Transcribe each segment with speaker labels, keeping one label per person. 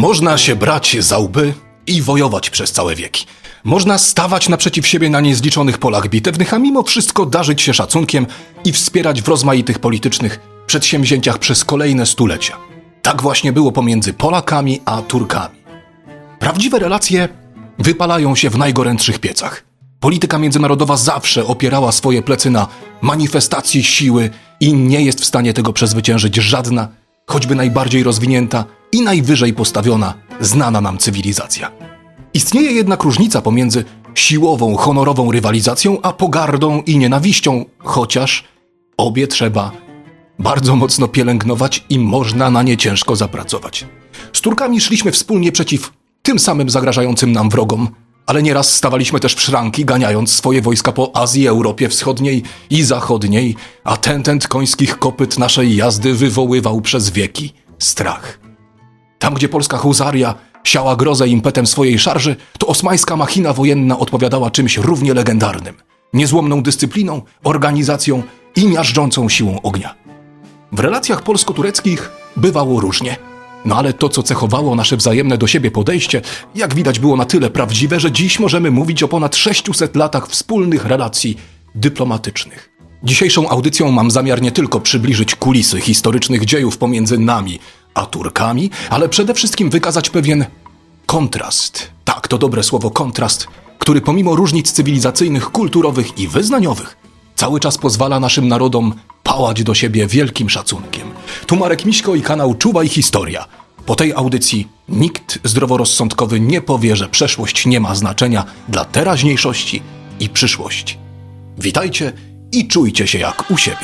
Speaker 1: Można się brać za łby i wojować przez całe wieki. Można stawać naprzeciw siebie na niezliczonych polach bitewnych, a mimo wszystko darzyć się szacunkiem i wspierać w rozmaitych politycznych przedsięwzięciach przez kolejne stulecia. Tak właśnie było pomiędzy Polakami a Turkami. Prawdziwe relacje wypalają się w najgorętszych piecach. Polityka międzynarodowa zawsze opierała swoje plecy na manifestacji siły i nie jest w stanie tego przezwyciężyć żadna, choćby najbardziej rozwinięta i najwyżej postawiona, znana nam cywilizacja. Istnieje jednak różnica pomiędzy siłową, honorową rywalizacją, a pogardą i nienawiścią, chociaż obie trzeba bardzo mocno pielęgnować i można na nie ciężko zapracować. Z Turkami szliśmy wspólnie przeciw tym samym zagrażającym nam wrogom, ale nieraz stawaliśmy też w szranki, ganiając swoje wojska po Azji, Europie Wschodniej i Zachodniej, a tentent końskich kopyt naszej jazdy wywoływał przez wieki strach. Tam, gdzie polska husaria siała grozę impetem swojej szarży, to osmańska machina wojenna odpowiadała czymś równie legendarnym, niezłomną dyscypliną, organizacją i miażdżącą siłą ognia. W relacjach polsko-tureckich bywało różnie. No ale to, co cechowało nasze wzajemne do siebie podejście, jak widać było na tyle prawdziwe, że dziś możemy mówić o ponad 600 latach wspólnych relacji dyplomatycznych. Dzisiejszą audycją mam zamiar nie tylko przybliżyć kulisy historycznych dziejów pomiędzy nami a Turkami, ale przede wszystkim wykazać pewien kontrast. Tak, to dobre słowo kontrast, który pomimo różnic cywilizacyjnych, kulturowych i wyznaniowych cały czas pozwala naszym narodom pałać do siebie wielkim szacunkiem. Tu Marek Miśko i kanał Czuwaj Historia. Po tej audycji nikt zdroworozsądkowy nie powie, że przeszłość nie ma znaczenia dla teraźniejszości i przyszłości. Witajcie i czujcie się jak u siebie.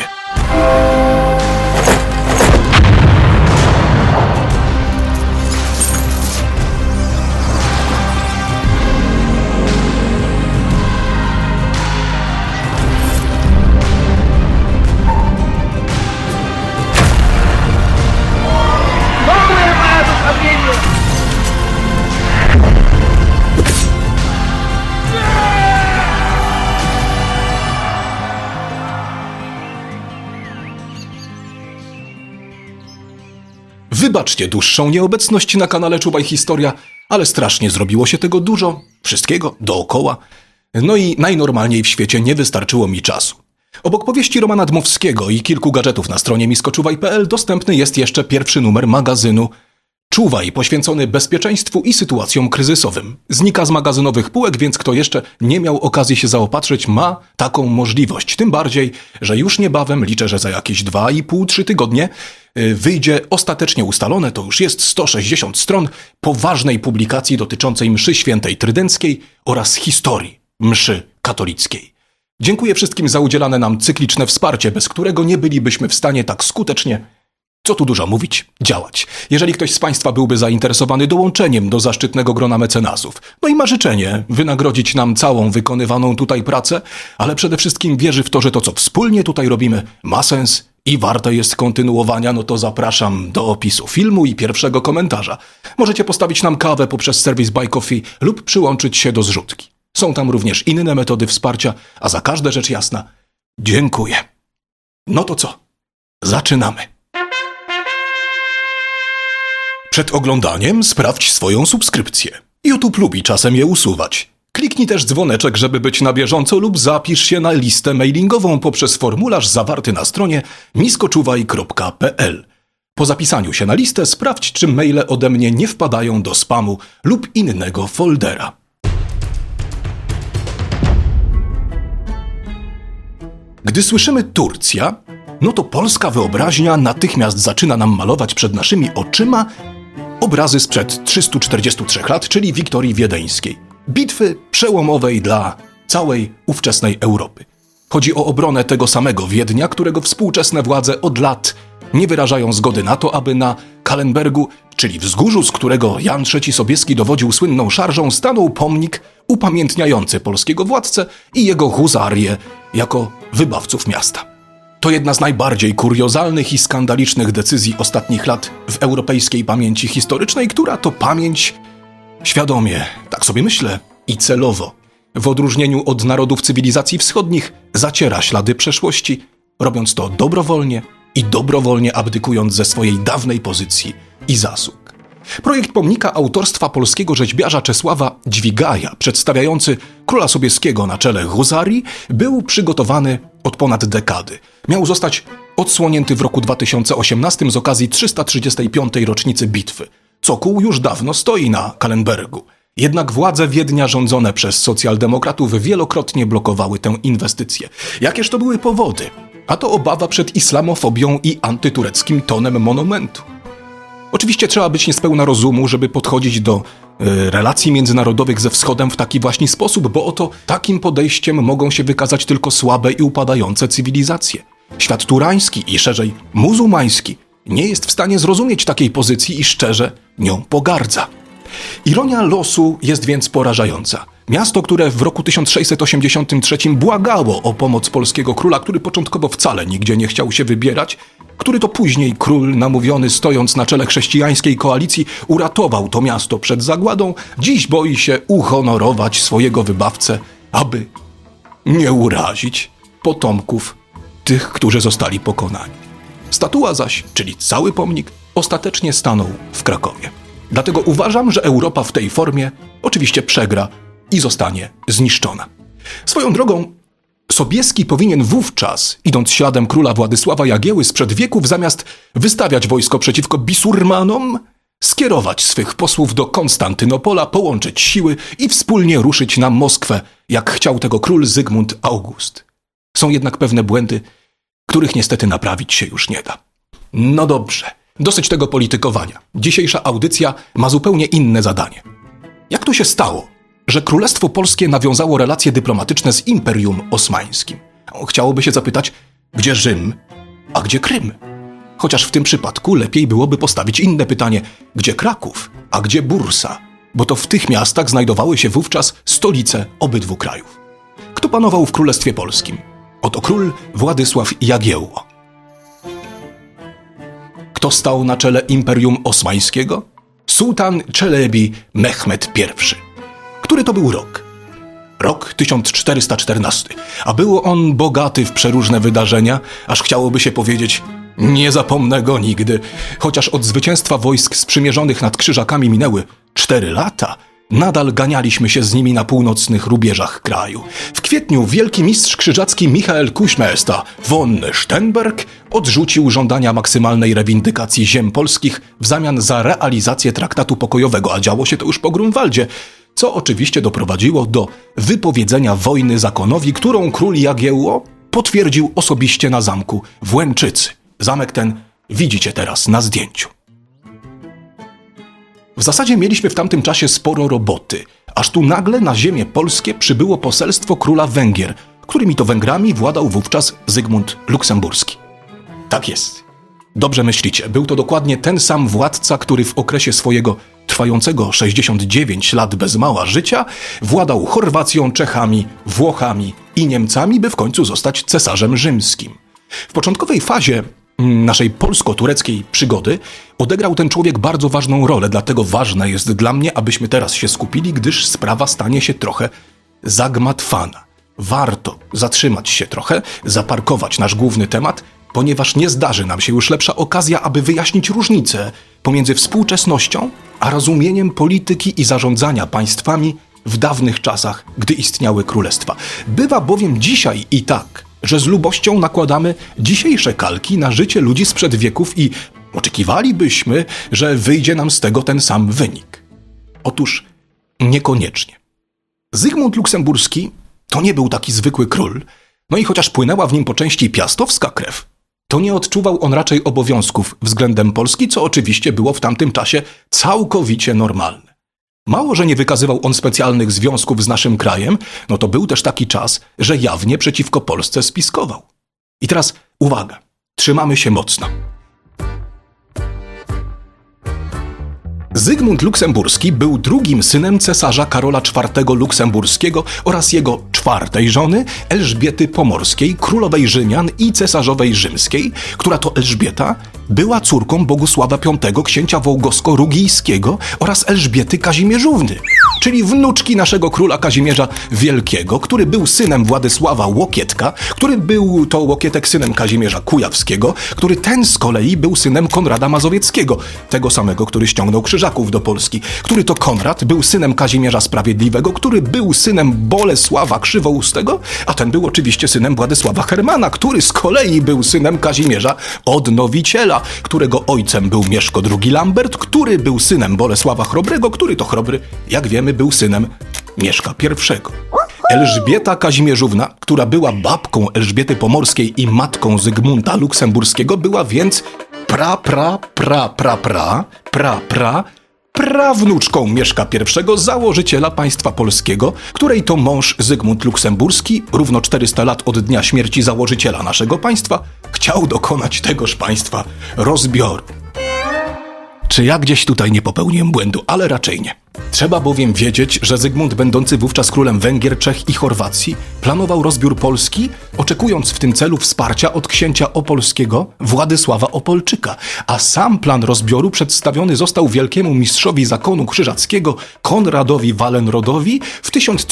Speaker 1: Wybaczcie dłuższą nieobecność na kanale Czuwaj Historia, ale strasznie zrobiło się tego dużo, wszystkiego dookoła. No i najnormalniej w świecie nie wystarczyło mi czasu. Obok powieści Romana Dmowskiego i kilku gadżetów na stronie miskoczuwaj.pl dostępny jest jeszcze pierwszy numer magazynu Czuwaj, poświęcony bezpieczeństwu i sytuacjom kryzysowym. Znika z magazynowych półek, więc kto jeszcze nie miał okazji się zaopatrzyć, ma taką możliwość. Tym bardziej, że już niebawem, liczę, że za jakieś 2,5-3 tygodnie, wyjdzie ostatecznie ustalone, to już jest 160 stron, poważnej publikacji dotyczącej mszy świętej trydenckiej oraz historii mszy katolickiej. Dziękuję wszystkim za udzielane nam cykliczne wsparcie, bez którego nie bylibyśmy w stanie tak skutecznie, co tu dużo mówić, działać. Jeżeli ktoś z Państwa byłby zainteresowany dołączeniem do zaszczytnego grona mecenasów, no i ma życzenie wynagrodzić nam całą wykonywaną tutaj pracę, ale przede wszystkim wierzy w to, że to, co wspólnie tutaj robimy, ma sens i warte jest kontynuowania, no to zapraszam do opisu filmu i pierwszego komentarza. Możecie postawić nam kawę poprzez serwis Buy Coffee lub przyłączyć się do zrzutki. Są tam również inne metody wsparcia, a za każde rzecz jasna dziękuję. No to co? Zaczynamy. Przed oglądaniem sprawdź swoją subskrypcję. YouTube lubi czasem je usuwać. Kliknij też dzwoneczek, żeby być na bieżąco lub zapisz się na listę mailingową poprzez formularz zawarty na stronie miskoczuwaj.pl. Po zapisaniu się na listę sprawdź, czy maile ode mnie nie wpadają do spamu lub innego foldera. Gdy słyszymy Turcja, no to polska wyobraźnia natychmiast zaczyna nam malować przed naszymi oczyma obrazy sprzed 343 lat, czyli Wiktorii Wiedeńskiej. Bitwy przełomowej dla całej ówczesnej Europy. Chodzi o obronę tego samego Wiednia, którego współczesne władze od lat nie wyrażają zgody na to, aby na Kallenbergu, czyli wzgórzu, z którego Jan III Sobieski dowodził słynną szarżą, stanął pomnik upamiętniający polskiego władcę i jego huzarię jako wybawców miasta. To jedna z najbardziej kuriozalnych i skandalicznych decyzji ostatnich lat w europejskiej pamięci historycznej, która to pamięć świadomie, tak sobie myślę, i celowo, w odróżnieniu od narodów cywilizacji wschodnich, zaciera ślady przeszłości, robiąc to dobrowolnie i dobrowolnie abdykując ze swojej dawnej pozycji i zasług. Projekt pomnika autorstwa polskiego rzeźbiarza Czesława Dźwigaja, przedstawiający króla Sobieskiego na czele husarii, był przygotowany od ponad dekady. Miał zostać odsłonięty w roku 2018 z okazji 335. rocznicy bitwy. Cokół już dawno stoi na Kallenbergu. Jednak władze Wiednia rządzone przez socjaldemokratów wielokrotnie blokowały tę inwestycję. Jakież to były powody? A to obawa przed islamofobią i antytureckim tonem monumentu. Oczywiście trzeba być niespełna rozumu, żeby podchodzić do relacji międzynarodowych ze Wschodem w taki właśnie sposób, bo oto takim podejściem mogą się wykazać tylko słabe i upadające cywilizacje. Świat turański i szerzej muzułmański nie jest w stanie zrozumieć takiej pozycji i szczerze nią pogardza. Ironia losu jest więc porażająca. Miasto, które w roku 1683 błagało o pomoc polskiego króla, który początkowo wcale nigdzie nie chciał się wybierać, który to później król namówiony, stojąc na czele chrześcijańskiej koalicji, uratował to miasto przed zagładą, dziś boi się uhonorować swojego wybawcę, aby nie urazić potomków tych, którzy zostali pokonani. Statua zaś, czyli cały pomnik, ostatecznie stanął w Krakowie. Dlatego uważam, że Europa w tej formie oczywiście przegra i zostanie zniszczona. Swoją drogą, Sobieski powinien wówczas, idąc śladem króla Władysława Jagieły sprzed wieków, zamiast wystawiać wojsko przeciwko bisurmanom, skierować swych posłów do Konstantynopola, połączyć siły i wspólnie ruszyć na Moskwę, jak chciał tego król Zygmunt August. Są jednak pewne błędy, których niestety naprawić się już nie da. No dobrze, dosyć tego politykowania. Dzisiejsza audycja ma zupełnie inne zadanie. Jak to się stało, że Królestwo Polskie nawiązało relacje dyplomatyczne z Imperium Osmańskim? Chciałoby się zapytać, gdzie Rzym, a gdzie Krym? Chociaż w tym przypadku lepiej byłoby postawić inne pytanie, gdzie Kraków, a gdzie Bursa? Bo to w tych miastach znajdowały się wówczas stolice obydwu krajów. Kto panował w Królestwie Polskim? Oto król Władysław Jagiełło. Kto stał na czele Imperium Osmańskiego? Sułtan Czelebi Mehmed I. Który to był rok? Rok 1414, a był on bogaty w przeróżne wydarzenia, aż chciałoby się powiedzieć, nie zapomnę go nigdy. Chociaż od zwycięstwa wojsk sprzymierzonych nad Krzyżakami minęły 4 lata, nadal ganialiśmy się z nimi na północnych rubieżach kraju. W kwietniu wielki mistrz krzyżacki Michael Kuśmesta von Stenberg odrzucił żądania maksymalnej rewindykacji ziem polskich w zamian za realizację traktatu pokojowego, a działo się to już po Grunwaldzie, co oczywiście doprowadziło do wypowiedzenia wojny zakonowi, którą król Jagiełło potwierdził osobiście na zamku w Łęczycy. Zamek ten widzicie teraz na zdjęciu. W zasadzie mieliśmy w tamtym czasie sporo roboty, aż tu nagle na ziemię polskie przybyło poselstwo króla Węgier, którymi to Węgrami władał wówczas Zygmunt Luksemburski. Tak jest. Dobrze myślicie, był to dokładnie ten sam władca, który w okresie swojego trwającego 69 lat bez mała życia władał Chorwacją, Czechami, Włochami i Niemcami, by w końcu zostać cesarzem rzymskim. W początkowej fazie naszej polsko-tureckiej przygody odegrał ten człowiek bardzo ważną rolę, dlatego ważne jest dla mnie, abyśmy teraz się skupili, gdyż sprawa stanie się trochę zagmatwana. Warto zatrzymać się trochę, zaparkować nasz główny temat, ponieważ nie zdarzy nam się już lepsza okazja, aby wyjaśnić różnicę pomiędzy współczesnością a rozumieniem polityki i zarządzania państwami w dawnych czasach, gdy istniały królestwa. Bywa bowiem dzisiaj i tak, że z lubością nakładamy dzisiejsze kalki na życie ludzi sprzed wieków i oczekiwalibyśmy, że wyjdzie nam z tego ten sam wynik. Otóż niekoniecznie. Zygmunt Luksemburski to nie był taki zwykły król, no i chociaż płynęła w nim po części piastowska krew, to nie odczuwał on raczej obowiązków względem Polski, co oczywiście było w tamtym czasie całkowicie normalne. Mało, że nie wykazywał on specjalnych związków z naszym krajem, no to był też taki czas, że jawnie przeciwko Polsce spiskował. I teraz uwaga, trzymamy się mocno. Zygmunt Luksemburski był drugim synem cesarza Karola IV Luksemburskiego oraz jego czwartej żony, Elżbiety Pomorskiej, królowej Rzymian i cesarzowej rzymskiej, która to Elżbieta była córką Bogusława V, księcia wołgosko-rugijskiego oraz Elżbiety Kazimierzówny, czyli wnuczki naszego króla Kazimierza Wielkiego, który był synem Władysława Łokietka, który był to Łokietek synem Kazimierza Kujawskiego, który ten z kolei był synem Konrada Mazowieckiego, tego samego, który ściągnął krzyżaki Krzyżaków do Polski, który to Konrad był synem Kazimierza Sprawiedliwego, który był synem Bolesława Krzywoustego, a ten był oczywiście synem Władysława Hermana, który z kolei był synem Kazimierza Odnowiciela, którego ojcem był Mieszko II Lambert, który był synem Bolesława Chrobrego, który to Chrobry, jak wiemy, był synem Mieszka I. Elżbieta Kazimierzówna, która była babką Elżbiety Pomorskiej i matką Zygmunta Luksemburskiego, była więc prawnuczką Mieszka I, założyciela państwa polskiego, której to mąż Zygmunt Luksemburski, równo 400 lat od dnia śmierci założyciela naszego państwa, chciał dokonać tegoż państwa rozbioru. Czy ja gdzieś tutaj nie popełniłem błędu? Ale raczej nie. Trzeba bowiem wiedzieć, że Zygmunt, będący wówczas królem Węgier, Czech i Chorwacji, planował rozbiór Polski, oczekując w tym celu wsparcia od księcia opolskiego Władysława Opolczyka, a sam plan rozbioru przedstawiony został wielkiemu mistrzowi zakonu krzyżackiego Konradowi Wallenrodowi w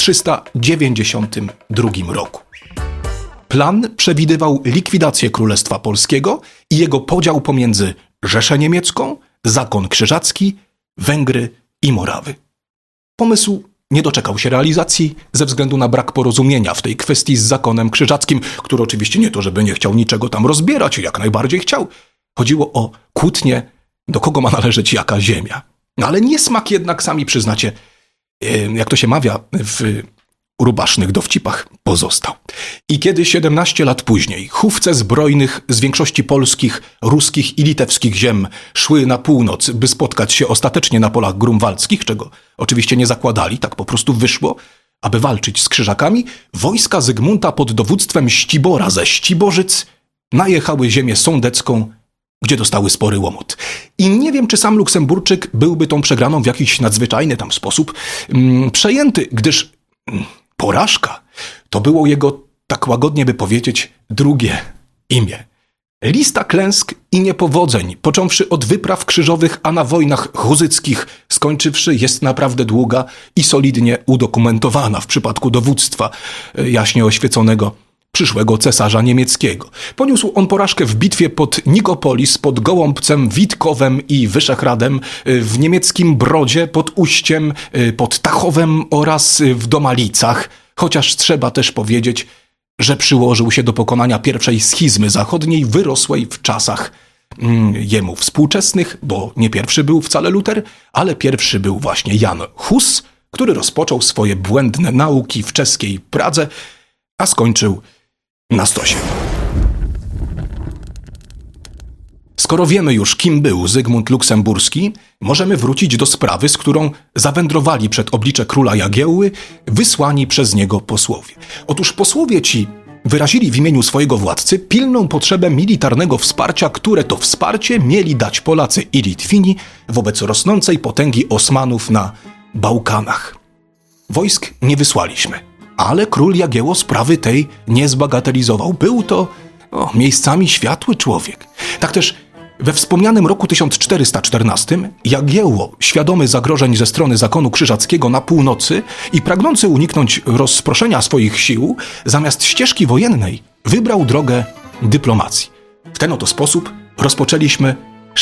Speaker 1: 1392 roku. Plan przewidywał likwidację Królestwa Polskiego i jego podział pomiędzy Rzeszę Niemiecką, Zakon Krzyżacki, Węgry i Morawy. Pomysł nie doczekał się realizacji ze względu na brak porozumienia w tej kwestii z Zakonem Krzyżackim, który oczywiście nie to, żeby nie chciał niczego tam rozbierać, jak najbardziej chciał. Chodziło o kłótnię, do kogo ma należeć jaka ziemia. Ale niesmak jednak, sami przyznacie, jak to się mawia w rubasznych dowcipach, pozostał. I kiedy 17 lat później chówce zbrojnych z większości polskich, ruskich i litewskich ziem szły na północ, by spotkać się ostatecznie na polach grunwaldzkich, czego oczywiście nie zakładali, tak po prostu wyszło, aby walczyć z Krzyżakami, wojska Zygmunta pod dowództwem Ścibora ze Ściborzyc najechały ziemię sądecką, gdzie dostały spory łomot. I nie wiem, czy sam Luksemburczyk byłby tą przegraną w jakiś nadzwyczajny tam sposób przejęty, gdyż porażka to było jego, tak łagodnie by powiedzieć, drugie imię. Lista klęsk i niepowodzeń, począwszy od wypraw krzyżowych, a na wojnach huzyckich skończywszy, jest naprawdę długa i solidnie udokumentowana w przypadku dowództwa jaśnie oświeconego przyszłego cesarza niemieckiego. Poniósł on porażkę w bitwie pod Nikopolis, pod Gołąbcem, Witkowem i Wyszehradem, w niemieckim Brodzie, pod Uściem, pod Tachowem oraz w Domalicach, chociaż trzeba też powiedzieć, że przyłożył się do pokonania pierwszej schizmy zachodniej, wyrosłej w czasach jemu współczesnych, bo nie pierwszy był wcale Luter, ale pierwszy był właśnie Jan Hus, który rozpoczął swoje błędne nauki w czeskiej Pradze, a skończył na stosie. Skoro wiemy już, kim był Zygmunt Luksemburski, możemy wrócić do sprawy, z którą zawędrowali przed oblicze króla Jagiełły wysłani przez niego posłowie. Otóż posłowie ci wyrazili w imieniu swojego władcy pilną potrzebę militarnego wsparcia, które to wsparcie mieli dać Polacy i Litwini wobec rosnącej potęgi Osmanów na Bałkanach. Wojsk nie wysłaliśmy, ale król Jagiełło sprawy tej nie zbagatelizował. Był to miejscami światły człowiek. Tak też we wspomnianym roku 1414 Jagiełło, świadomy zagrożeń ze strony zakonu krzyżackiego na północy i pragnący uniknąć rozproszenia swoich sił, zamiast ścieżki wojennej wybrał drogę dyplomacji. W ten oto sposób rozpoczęliśmy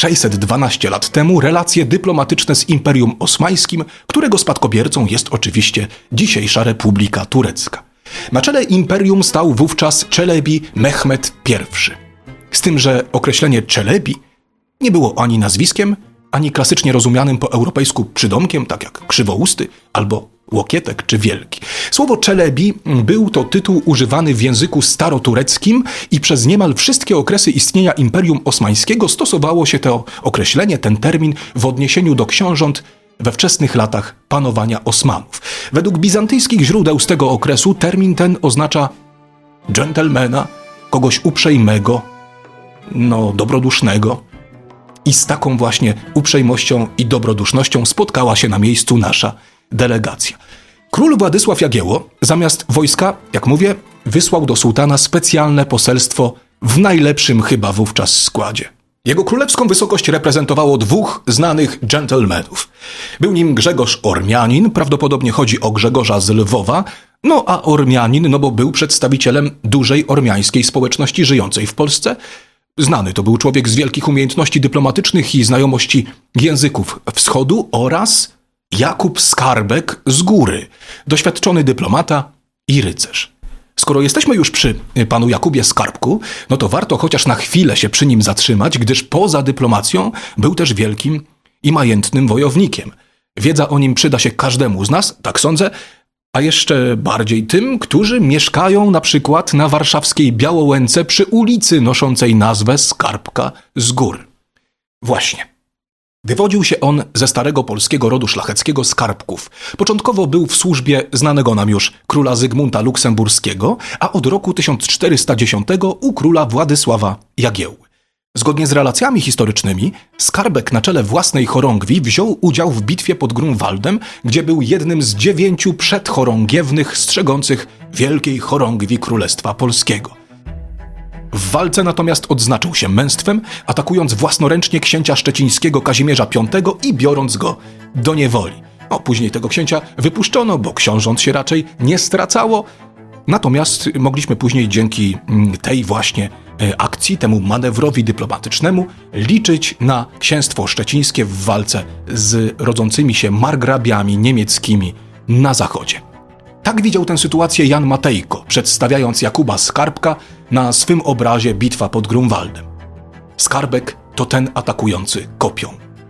Speaker 1: 612 lat temu relacje dyplomatyczne z Imperium Osmańskim, którego spadkobiercą jest oczywiście dzisiejsza Republika Turecka. Na czele imperium stał wówczas Czelebi Mehmed I. Z tym, że określenie Czelebi nie było ani nazwiskiem, ani klasycznie rozumianym po europejsku przydomkiem, tak jak Krzywousty albo Łokietek czy Wielki. Słowo Czelebi był to tytuł używany w języku starotureckim i przez niemal wszystkie okresy istnienia Imperium Osmańskiego stosowało się to określenie, ten termin w odniesieniu do książąt we wczesnych latach panowania Osmanów. Według bizantyjskich źródeł z tego okresu termin ten oznacza dżentelmena, kogoś uprzejmego, dobrodusznego. I z taką właśnie uprzejmością i dobrodusznością spotkała się na miejscu nasza delegacja. Król Władysław Jagiełło zamiast wojska, jak mówię, wysłał do sułtana specjalne poselstwo w najlepszym chyba wówczas składzie. Jego królewską wysokość reprezentowało dwóch znanych dżentelmenów. Był nim Grzegorz Ormianin, prawdopodobnie chodzi o Grzegorza z Lwowa, a Ormianin, bo był przedstawicielem dużej ormiańskiej społeczności żyjącej w Polsce, Znany to był człowiek z wielkich umiejętności dyplomatycznych i znajomości języków wschodu oraz Jakub Skarbek z Góry, doświadczony dyplomata i rycerz. Skoro jesteśmy już przy panu Jakubie Skarbku, no to warto chociaż na chwilę się przy nim zatrzymać, gdyż poza dyplomacją był też wielkim i majętnym wojownikiem. Wiedza o nim przyda się każdemu z nas, tak sądzę, a jeszcze bardziej tym, którzy mieszkają na przykład na warszawskiej Białołęce przy ulicy noszącej nazwę Skarbka z Gór. Właśnie. Wywodził się on ze starego polskiego rodu szlacheckiego Skarbków. Początkowo był w służbie znanego nam już króla Zygmunta Luksemburskiego, a od roku 1410 u króla Władysława Jagiełły. Zgodnie z relacjami historycznymi, Skarbek na czele własnej chorągwi wziął udział w bitwie pod Grunwaldem, gdzie był jednym z 9 przedchorągiewnych strzegących wielkiej chorągwi Królestwa Polskiego. W walce natomiast odznaczył się męstwem, atakując własnoręcznie księcia szczecińskiego Kazimierza V i biorąc go do niewoli. Później tego księcia wypuszczono, bo książąt się raczej nie stracało. Natomiast mogliśmy później dzięki tej właśnie akcji, temu manewrowi dyplomatycznemu, liczyć na księstwo szczecińskie w walce z rodzącymi się margrabiami niemieckimi na zachodzie. Tak widział tę sytuację Jan Matejko, przedstawiając Jakuba Skarbka na swym obrazie Bitwa pod Grunwaldem. Skarbek to ten atakujący kopią.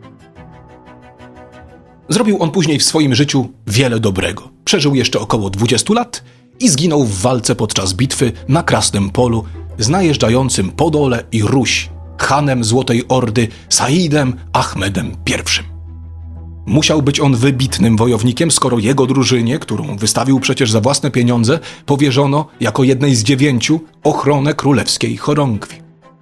Speaker 1: Zrobił on później w swoim życiu wiele dobrego. Przeżył jeszcze około 20 lat i zginął w walce podczas bitwy na Krasnym Polu z najeżdżającym Podole i Ruś, hanem Złotej Ordy Saidem Ahmedem I. Musiał być on wybitnym wojownikiem, skoro jego drużynie, którą wystawił przecież za własne pieniądze, powierzono jako jednej z 9 ochronę królewskiej chorągwi.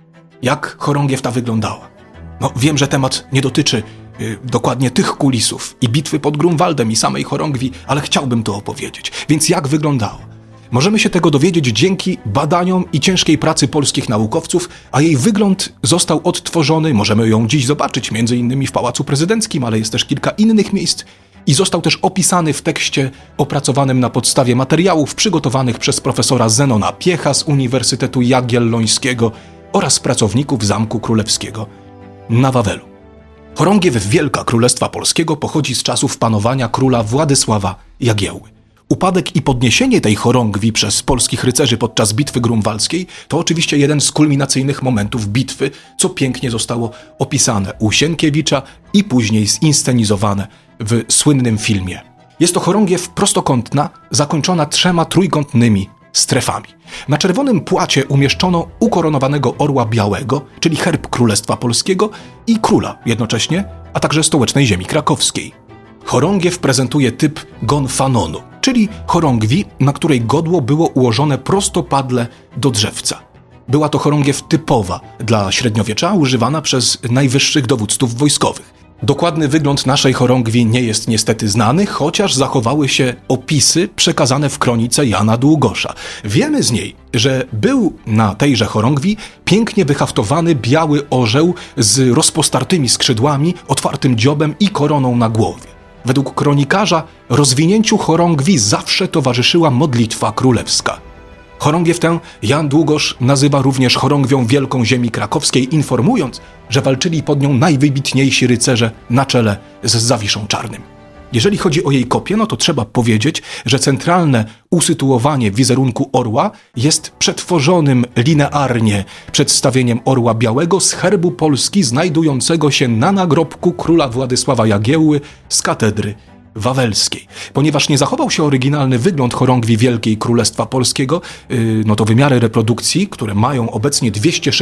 Speaker 1: Jak chorągiew ta wyglądała? Wiem, że temat nie dotyczy dokładnie tych kulisów i bitwy pod Grunwaldem i samej chorągwi, ale chciałbym to opowiedzieć. Więc jak wyglądała? Możemy się tego dowiedzieć dzięki badaniom i ciężkiej pracy polskich naukowców, a jej wygląd został odtworzony, możemy ją dziś zobaczyć, między innymi w Pałacu Prezydenckim, ale jest też kilka innych miejsc i został też opisany w tekście opracowanym na podstawie materiałów przygotowanych przez profesora Zenona Piecha z Uniwersytetu Jagiellońskiego oraz pracowników Zamku Królewskiego na Wawelu. Chorągiew Wielka Królestwa Polskiego pochodzi z czasów panowania króla Władysława Jagiełły. Upadek i podniesienie tej chorągwi przez polskich rycerzy podczas bitwy grunwaldzkiej to oczywiście jeden z kulminacyjnych momentów bitwy, co pięknie zostało opisane u Sienkiewicza i później zinscenizowane w słynnym filmie. Jest to chorągiew prostokątna, zakończona 3 trójkątnymi strefami. Na czerwonym płacie umieszczono ukoronowanego orła białego, czyli herb Królestwa Polskiego i króla jednocześnie, a także stołecznej ziemi krakowskiej. Chorągiew prezentuje typ gonfanonu, czyli chorągwi, na której godło było ułożone prostopadle do drzewca. Była to chorągiew typowa dla średniowiecza, używana przez najwyższych dowódców wojskowych. Dokładny wygląd naszej chorągwi nie jest niestety znany, chociaż zachowały się opisy przekazane w kronice Jana Długosza. Wiemy z niej, że był na tejże chorągwi pięknie wyhaftowany biały orzeł z rozpostartymi skrzydłami, otwartym dziobem i koroną na głowie. Według kronikarza rozwinięciu chorągwi zawsze towarzyszyła modlitwa królewska. Chorągiew tę Jan Długosz nazywa również chorągwią wielką ziemi krakowskiej, informując, że walczyli pod nią najwybitniejsi rycerze na czele z Zawiszą Czarnym. Jeżeli chodzi o jej kopię, to trzeba powiedzieć, że centralne usytuowanie wizerunku orła jest przetworzonym linearnie przedstawieniem orła białego z herbu Polski znajdującego się na nagrobku króla Władysława Jagiełły z katedry wawelskiej. Ponieważ nie zachował się oryginalny wygląd chorągwi Wielkiej Królestwa Polskiego, to wymiary reprodukcji, które mają obecnie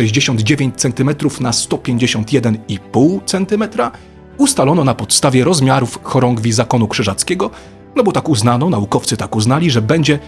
Speaker 1: 269 cm na 151,5 cm, ustalono na podstawie rozmiarów chorągwi Zakonu Krzyżackiego, bo tak uznano, naukowcy tak uznali, że będzie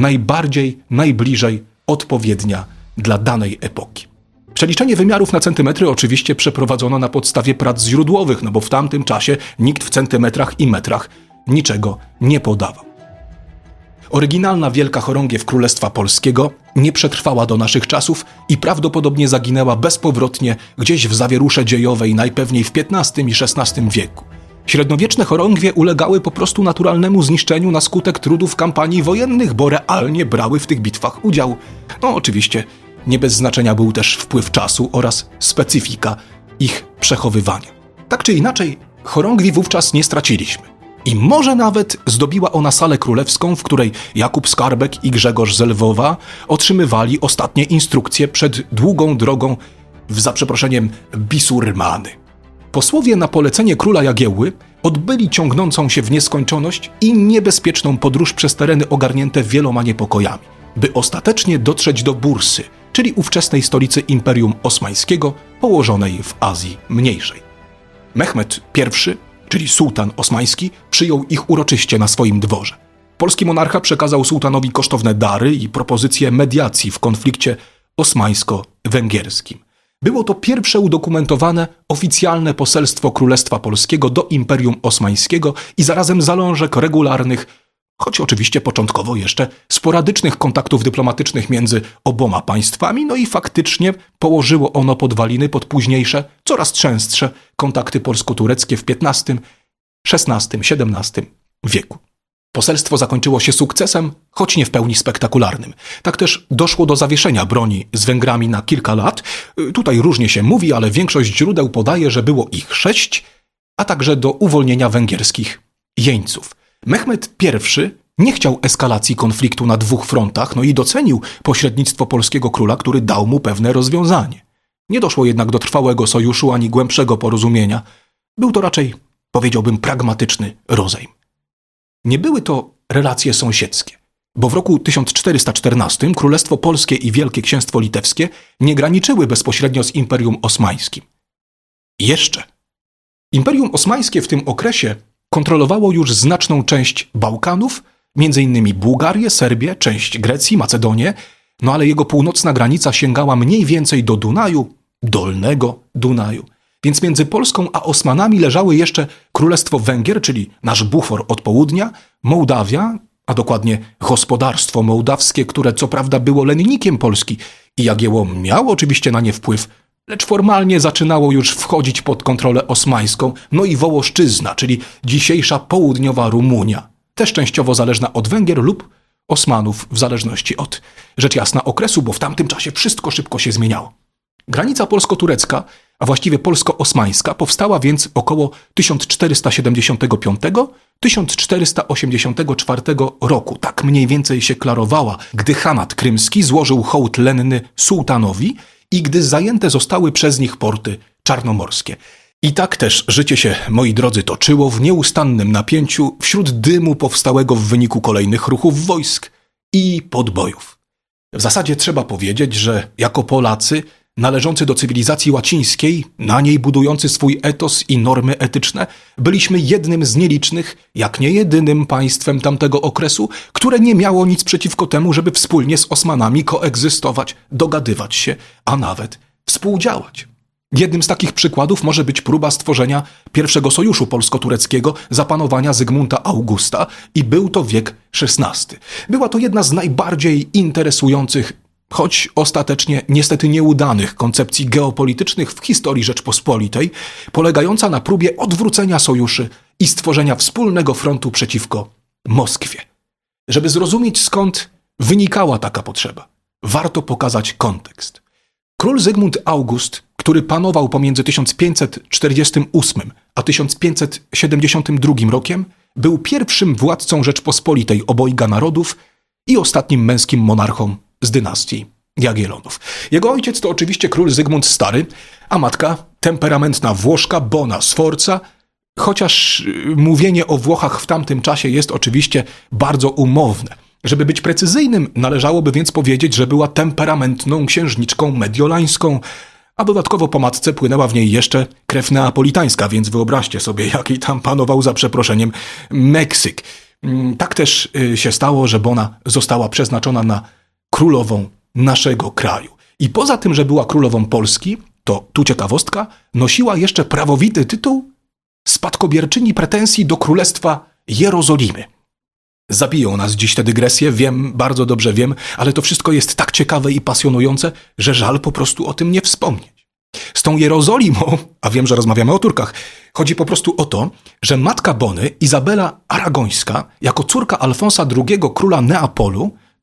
Speaker 1: najbliżej odpowiednia dla danej epoki. Przeliczenie wymiarów na centymetry oczywiście przeprowadzono na podstawie prac źródłowych, bo w tamtym czasie nikt w centymetrach i metrach niczego nie podawał. Oryginalna wielka chorągiew Królestwa Polskiego nie przetrwała do naszych czasów i prawdopodobnie zaginęła bezpowrotnie gdzieś w zawierusze dziejowej, najpewniej w XV i XVI wieku. Średniowieczne chorągwie ulegały po prostu naturalnemu zniszczeniu na skutek trudów kampanii wojennych, bo realnie brały w tych bitwach udział. Oczywiście Nie bez znaczenia był też wpływ czasu oraz specyfika ich przechowywania. Tak czy inaczej, chorągwi wówczas nie straciliśmy. I może nawet zdobiła ona salę królewską, w której Jakub Skarbek i Grzegorz z Lwowa otrzymywali ostatnie instrukcje przed długą drogą za przeproszeniem bisurmany. Posłowie na polecenie króla Jagiełły odbyli ciągnącą się w nieskończoność i niebezpieczną podróż przez tereny ogarnięte wieloma niepokojami, by ostatecznie dotrzeć do Bursy, czyli ówczesnej stolicy Imperium Osmańskiego położonej w Azji Mniejszej. Mehmed I, czyli sułtan osmański, przyjął ich uroczyście na swoim dworze. Polski monarcha przekazał sułtanowi kosztowne dary i propozycje mediacji w konflikcie osmańsko-węgierskim. Było to pierwsze udokumentowane oficjalne poselstwo Królestwa Polskiego do Imperium Osmańskiego i zarazem zalążek regularnych, choć oczywiście początkowo jeszcze sporadycznych kontaktów dyplomatycznych między oboma państwami, no i faktycznie położyło ono podwaliny pod późniejsze, coraz częstsze kontakty polsko-tureckie w XV, XVI, XVII wieku. Poselstwo zakończyło się sukcesem, choć nie w pełni spektakularnym. Tak też doszło do zawieszenia broni z Węgrami na kilka lat. Tutaj różnie się mówi, ale większość źródeł podaje, że było ich 6, a także do uwolnienia węgierskich jeńców. Mehmed I nie chciał eskalacji konfliktu na 2 frontach, no i docenił pośrednictwo polskiego króla, który dał mu pewne rozwiązanie. Nie doszło jednak do trwałego sojuszu ani głębszego porozumienia. Był to raczej, powiedziałbym, pragmatyczny rozejm. Nie były to relacje sąsiedzkie, bo w roku 1414 Królestwo Polskie i Wielkie Księstwo Litewskie nie graniczyły bezpośrednio z Imperium Osmańskim. Jeszcze. Imperium Osmańskie w tym okresie kontrolowało już znaczną część Bałkanów, m.in. Bułgarię, Serbię, część Grecji, Macedonię, no ale jego północna granica sięgała mniej więcej do Dunaju, Dolnego Dunaju. Więc między Polską a Osmanami leżały jeszcze Królestwo Węgier, czyli nasz bufor od południa, Mołdawia, a dokładnie gospodarstwo mołdawskie, które co prawda było lennikiem Polski i Jagiełło miało oczywiście na nie wpływ, lecz formalnie zaczynało już wchodzić pod kontrolę osmańską, no i Wołoszczyzna, czyli dzisiejsza południowa Rumunia, też częściowo zależna od Węgier lub Osmanów w zależności od, rzecz jasna, okresu, bo w tamtym czasie wszystko szybko się zmieniało. Granica polsko-turecka, a właściwie polsko-osmańska, powstała więc około 1475-1484 roku. Tak mniej więcej się klarowała, gdy Hanat Krymski złożył hołd lenny sułtanowi i gdy zajęte zostały przez nich porty czarnomorskie. I tak też życie się, moi drodzy, toczyło w nieustannym napięciu wśród dymu powstałego w wyniku kolejnych ruchów wojsk i podbojów. W zasadzie trzeba powiedzieć, że jako Polacy należący do cywilizacji łacińskiej, na niej budujący swój etos i normy etyczne, byliśmy jednym z nielicznych, jak nie jedynym państwem tamtego okresu, które nie miało nic przeciwko temu, żeby wspólnie z Osmanami koegzystować, dogadywać się, a nawet współdziałać. Jednym z takich przykładów może być próba stworzenia pierwszego sojuszu polsko-tureckiego za panowania Zygmunta Augusta i był to wiek XVI. Była to jedna z najbardziej interesujących, choć ostatecznie niestety nieudanych koncepcji geopolitycznych w historii Rzeczpospolitej, polegająca na próbie odwrócenia sojuszy i stworzenia wspólnego frontu przeciwko Moskwie. Żeby zrozumieć, skąd wynikała taka potrzeba, warto pokazać kontekst. Król Zygmunt August, który panował pomiędzy 1548 a 1572 rokiem, był pierwszym władcą Rzeczpospolitej obojga narodów i ostatnim męskim monarchą z dynastii Jagiellonów. Jego ojciec to oczywiście król Zygmunt Stary, a matka temperamentna Włoszka Bona Sforza, chociaż mówienie o Włochach w tamtym czasie jest oczywiście bardzo umowne. Żeby być precyzyjnym, należałoby więc powiedzieć, że była temperamentną księżniczką mediolańską, a dodatkowo po matce płynęła w niej jeszcze krew neapolitańska, więc wyobraźcie sobie, jaki tam panował za przeproszeniem Meksyk. Tak też się stało, że Bona została przeznaczona na królową naszego kraju. I poza tym, że była królową Polski, to tu ciekawostka, nosiła jeszcze prawowity tytuł spadkobierczyni pretensji do Królestwa Jerozolimy. Zabiją nas dziś te dygresje, wiem, bardzo dobrze wiem, ale to wszystko jest tak ciekawe i pasjonujące, że żal po prostu o tym nie wspomnieć. Z tą Jerozolimą, a wiem, że rozmawiamy o Turkach, chodzi po prostu o to, że matka Bony, Izabela Aragońska, jako córka Alfonsa II, króla Neapolu,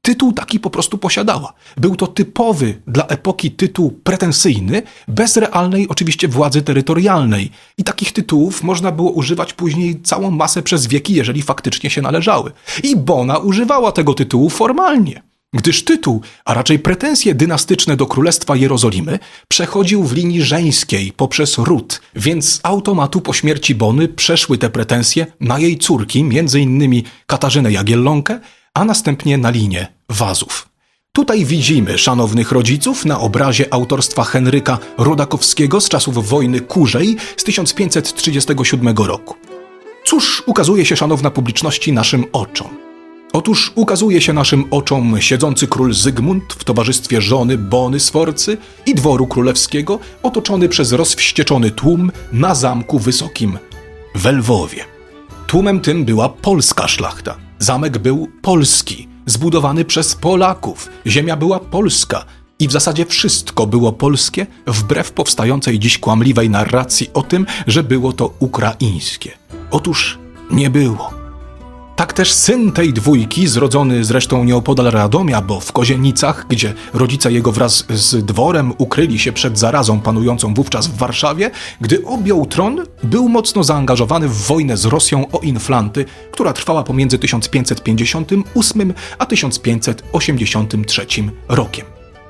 Speaker 1: Tytuł taki po prostu posiadała. Był to typowy dla epoki tytuł pretensyjny, bez realnej oczywiście władzy terytorialnej. I takich tytułów można było używać później całą masę przez wieki, jeżeli faktycznie się należały. I Bona używała tego tytułu formalnie, gdyż tytuł, a raczej pretensje dynastyczne do Królestwa Jerozolimy przechodził w linii żeńskiej poprzez ród, więc z automatu po śmierci Bony przeszły te pretensje na jej córki, m.in. Katarzynę Jagiellonkę, a następnie na linię Wazów. Tutaj widzimy szanownych rodziców na obrazie autorstwa Henryka Rodakowskiego z czasów wojny kurzej z 1537 roku. Cóż ukazuje się, szanowna publiczności, naszym oczom? Otóż ukazuje się naszym oczom siedzący król Zygmunt w towarzystwie żony Bony Sforcy i dworu królewskiego, otoczony przez rozwścieczony tłum na zamku wysokim w Lwowie. Tłumem tym była polska szlachta. Zamek był polski, zbudowany przez Polaków. Ziemia była polska i w zasadzie wszystko było polskie, wbrew powstającej dziś kłamliwej narracji o tym, że było to ukraińskie. Otóż nie było. Tak też syn tej dwójki, zrodzony zresztą nieopodal Radomia, bo w Kozienicach, gdzie rodzice jego wraz z dworem ukryli się przed zarazą panującą wówczas w Warszawie, gdy objął tron, był mocno zaangażowany w wojnę z Rosją o Inflanty, która trwała pomiędzy 1558 a 1583 rokiem.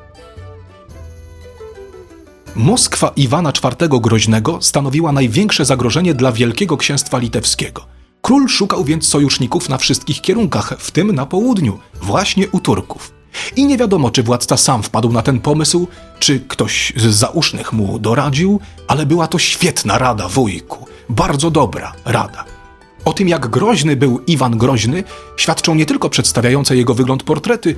Speaker 1: Moskwa Iwana IV Groźnego stanowiła największe zagrożenie dla Wielkiego Księstwa Litewskiego. Król szukał więc sojuszników na wszystkich kierunkach, w tym na południu, właśnie u Turków. I nie wiadomo, czy władca sam wpadł na ten pomysł, czy ktoś z zausznych mu doradził, ale była to świetna rada, wujku, bardzo dobra rada. O tym, jak groźny był Iwan Groźny, świadczą nie tylko przedstawiające jego wygląd portrety.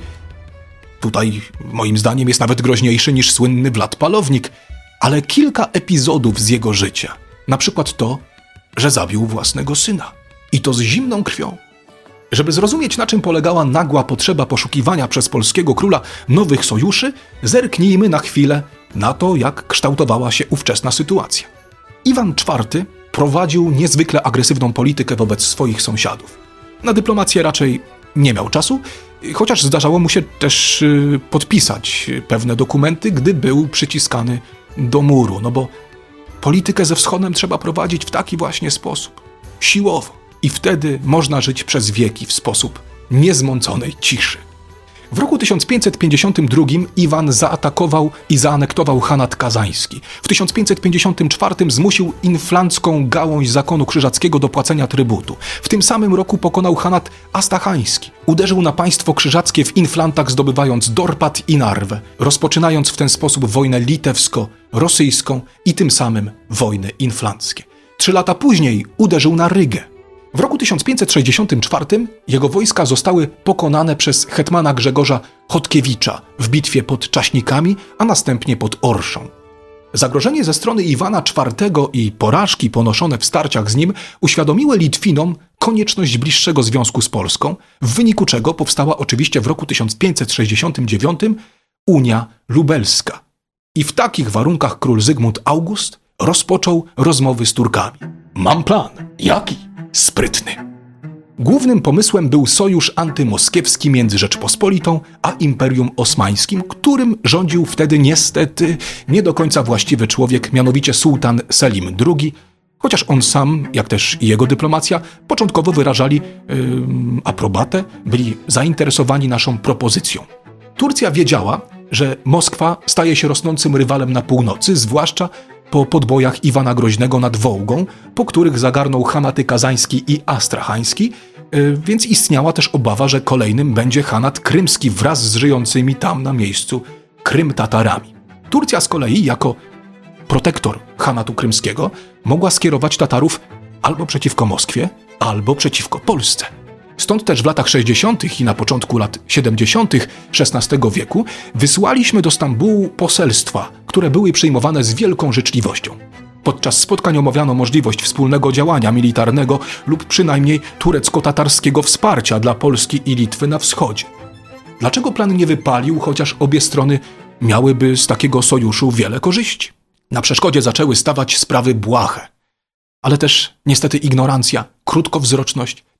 Speaker 1: Tutaj, moim zdaniem, jest nawet groźniejszy niż słynny Wlad Palownik, ale kilka epizodów z jego życia. Na przykład to, że zabił własnego syna. I to z zimną krwią. Żeby zrozumieć, na czym polegała nagła potrzeba poszukiwania przez polskiego króla nowych sojuszy, zerknijmy na chwilę na to, jak kształtowała się ówczesna sytuacja. Iwan IV prowadził niezwykle agresywną politykę wobec swoich sąsiadów. Na dyplomację raczej nie miał czasu, chociaż zdarzało mu się też podpisać pewne dokumenty, gdy był przyciskany do muru, no bo politykę ze Wschodem trzeba prowadzić w taki właśnie sposób, siłowo. I wtedy można żyć przez wieki w sposób niezmąconej ciszy. W roku 1552 Iwan zaatakował i zaanektował Hanat Kazański. W 1554 zmusił inflancką gałąź zakonu krzyżackiego do płacenia trybutu. W tym samym roku pokonał Hanat Astachański. Uderzył na państwo krzyżackie w Inflantach, zdobywając Dorpat i Narwę, rozpoczynając w ten sposób wojnę litewsko-rosyjską i tym samym wojny inflanckie. 3 lata później uderzył na Rygę. W roku 1564 jego wojska zostały pokonane przez hetmana Grzegorza Chodkiewicza w bitwie pod Czaśnikami, a następnie pod Orszą. Zagrożenie ze strony Iwana IV i porażki ponoszone w starciach z nim uświadomiły Litwinom konieczność bliższego związku z Polską, w wyniku czego powstała oczywiście w roku 1569 Unia Lubelska. I w takich warunkach król Zygmunt August rozpoczął rozmowy z Turkami. Mam plan. Jaki? Sprytny. Głównym pomysłem był sojusz antymoskiewski między Rzeczpospolitą a Imperium Osmańskim, którym rządził wtedy niestety nie do końca właściwy człowiek, mianowicie sułtan Selim II, chociaż on sam, jak też i jego dyplomacja, początkowo wyrażali aprobatę, byli zainteresowani naszą propozycją. Turcja wiedziała, że Moskwa staje się rosnącym rywalem na północy, zwłaszcza po podbojach Iwana Groźnego nad Wołgą, po których zagarnął Hanaty Kazański i Astrachański, więc istniała też obawa, że kolejnym będzie Hanat Krymski wraz z żyjącymi tam na miejscu Krym-Tatarami. Turcja z kolei, jako protektor Hanatu Krymskiego, mogła skierować Tatarów albo przeciwko Moskwie, albo przeciwko Polsce. Stąd też w latach 60. i na początku lat 70. XVI wieku wysłaliśmy do Stambułu poselstwa, które były przyjmowane z wielką życzliwością. Podczas spotkań omawiano możliwość wspólnego działania militarnego lub przynajmniej turecko-tatarskiego wsparcia dla Polski i Litwy na wschodzie. Dlaczego plan nie wypalił, chociaż obie strony miałyby z takiego sojuszu wiele korzyści? Na przeszkodzie zaczęły stawać sprawy błahe. Ale też niestety ignorancja, krótkowzroczność,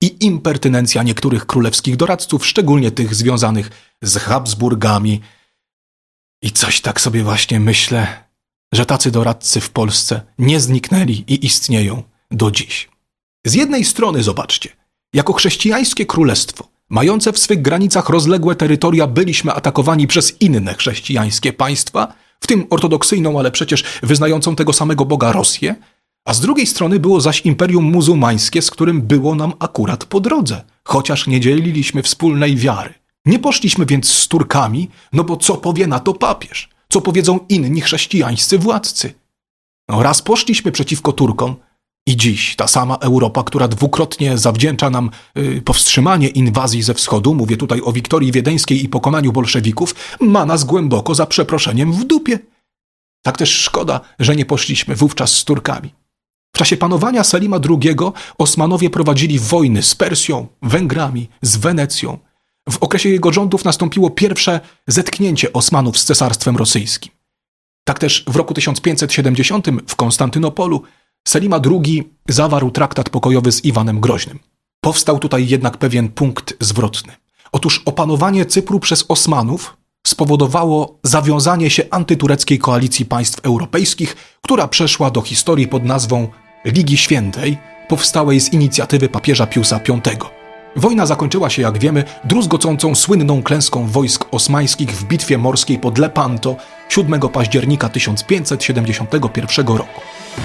Speaker 1: i impertynencja niektórych królewskich doradców, szczególnie tych związanych z Habsburgami. I coś tak sobie właśnie myślę, że tacy doradcy w Polsce nie zniknęli i istnieją do dziś. Z jednej strony zobaczcie, jako chrześcijańskie królestwo, mające w swych granicach rozległe terytoria, byliśmy atakowani przez inne chrześcijańskie państwa, w tym ortodoksyjną, ale przecież wyznającą tego samego Boga Rosję, a z drugiej strony było zaś imperium muzułmańskie, z którym było nam akurat po drodze, chociaż nie dzieliliśmy wspólnej wiary. Nie poszliśmy więc z Turkami, no bo co powie na to papież? Co powiedzą inni chrześcijańscy władcy? No raz poszliśmy przeciwko Turkom i dziś ta sama Europa, która dwukrotnie zawdzięcza nam powstrzymanie inwazji ze wschodu, mówię tutaj o Wiktorii Wiedeńskiej i pokonaniu bolszewików, ma nas głęboko za przeproszeniem w dupie. Tak też szkoda, że nie poszliśmy wówczas z Turkami. W czasie panowania Selima II Osmanowie prowadzili wojny z Persją, Węgrami, z Wenecją. W okresie jego rządów nastąpiło pierwsze zetknięcie Osmanów z Cesarstwem Rosyjskim. Tak też w roku 1570 w Konstantynopolu Selima II zawarł traktat pokojowy z Iwanem Groźnym. Powstał tutaj jednak pewien punkt zwrotny. Otóż opanowanie Cypru przez Osmanów spowodowało zawiązanie się antytureckiej koalicji państw europejskich, która przeszła do historii pod nazwą Ligi Świętej, powstałej z inicjatywy papieża Piusa V. Wojna zakończyła się, jak wiemy, druzgocącą słynną klęską wojsk osmańskich w bitwie morskiej pod Lepanto 7 października 1571 roku.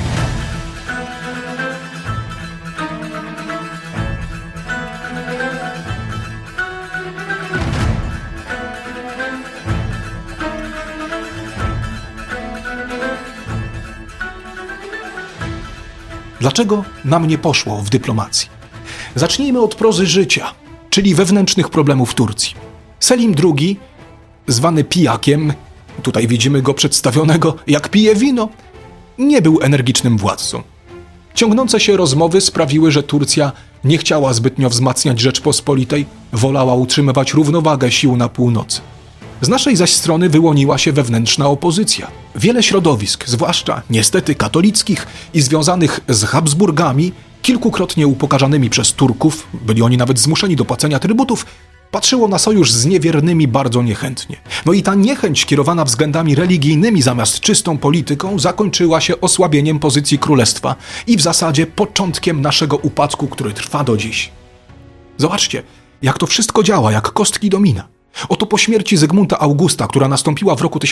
Speaker 1: Dlaczego nam nie poszło w dyplomacji? Zacznijmy od prozy życia, czyli wewnętrznych problemów Turcji. Selim II, zwany pijakiem, tutaj widzimy go przedstawionego jak pije wino, nie był energicznym władcą. Ciągnące się rozmowy sprawiły, że Turcja nie chciała zbytnio wzmacniać Rzeczpospolitej, wolała utrzymywać równowagę sił na północy. Z naszej zaś strony wyłoniła się wewnętrzna opozycja. Wiele środowisk, zwłaszcza niestety katolickich i związanych z Habsburgami, kilkukrotnie upokarzanymi przez Turków, byli oni nawet zmuszeni do płacenia trybutów, patrzyło na sojusz z niewiernymi bardzo niechętnie. No i ta niechęć kierowana względami religijnymi zamiast czystą polityką zakończyła się osłabieniem pozycji królestwa i w zasadzie początkiem naszego upadku, który trwa do dziś. Zobaczcie, jak to wszystko działa, jak kostki domina. Oto po śmierci Zygmunta Augusta, która nastąpiła w roku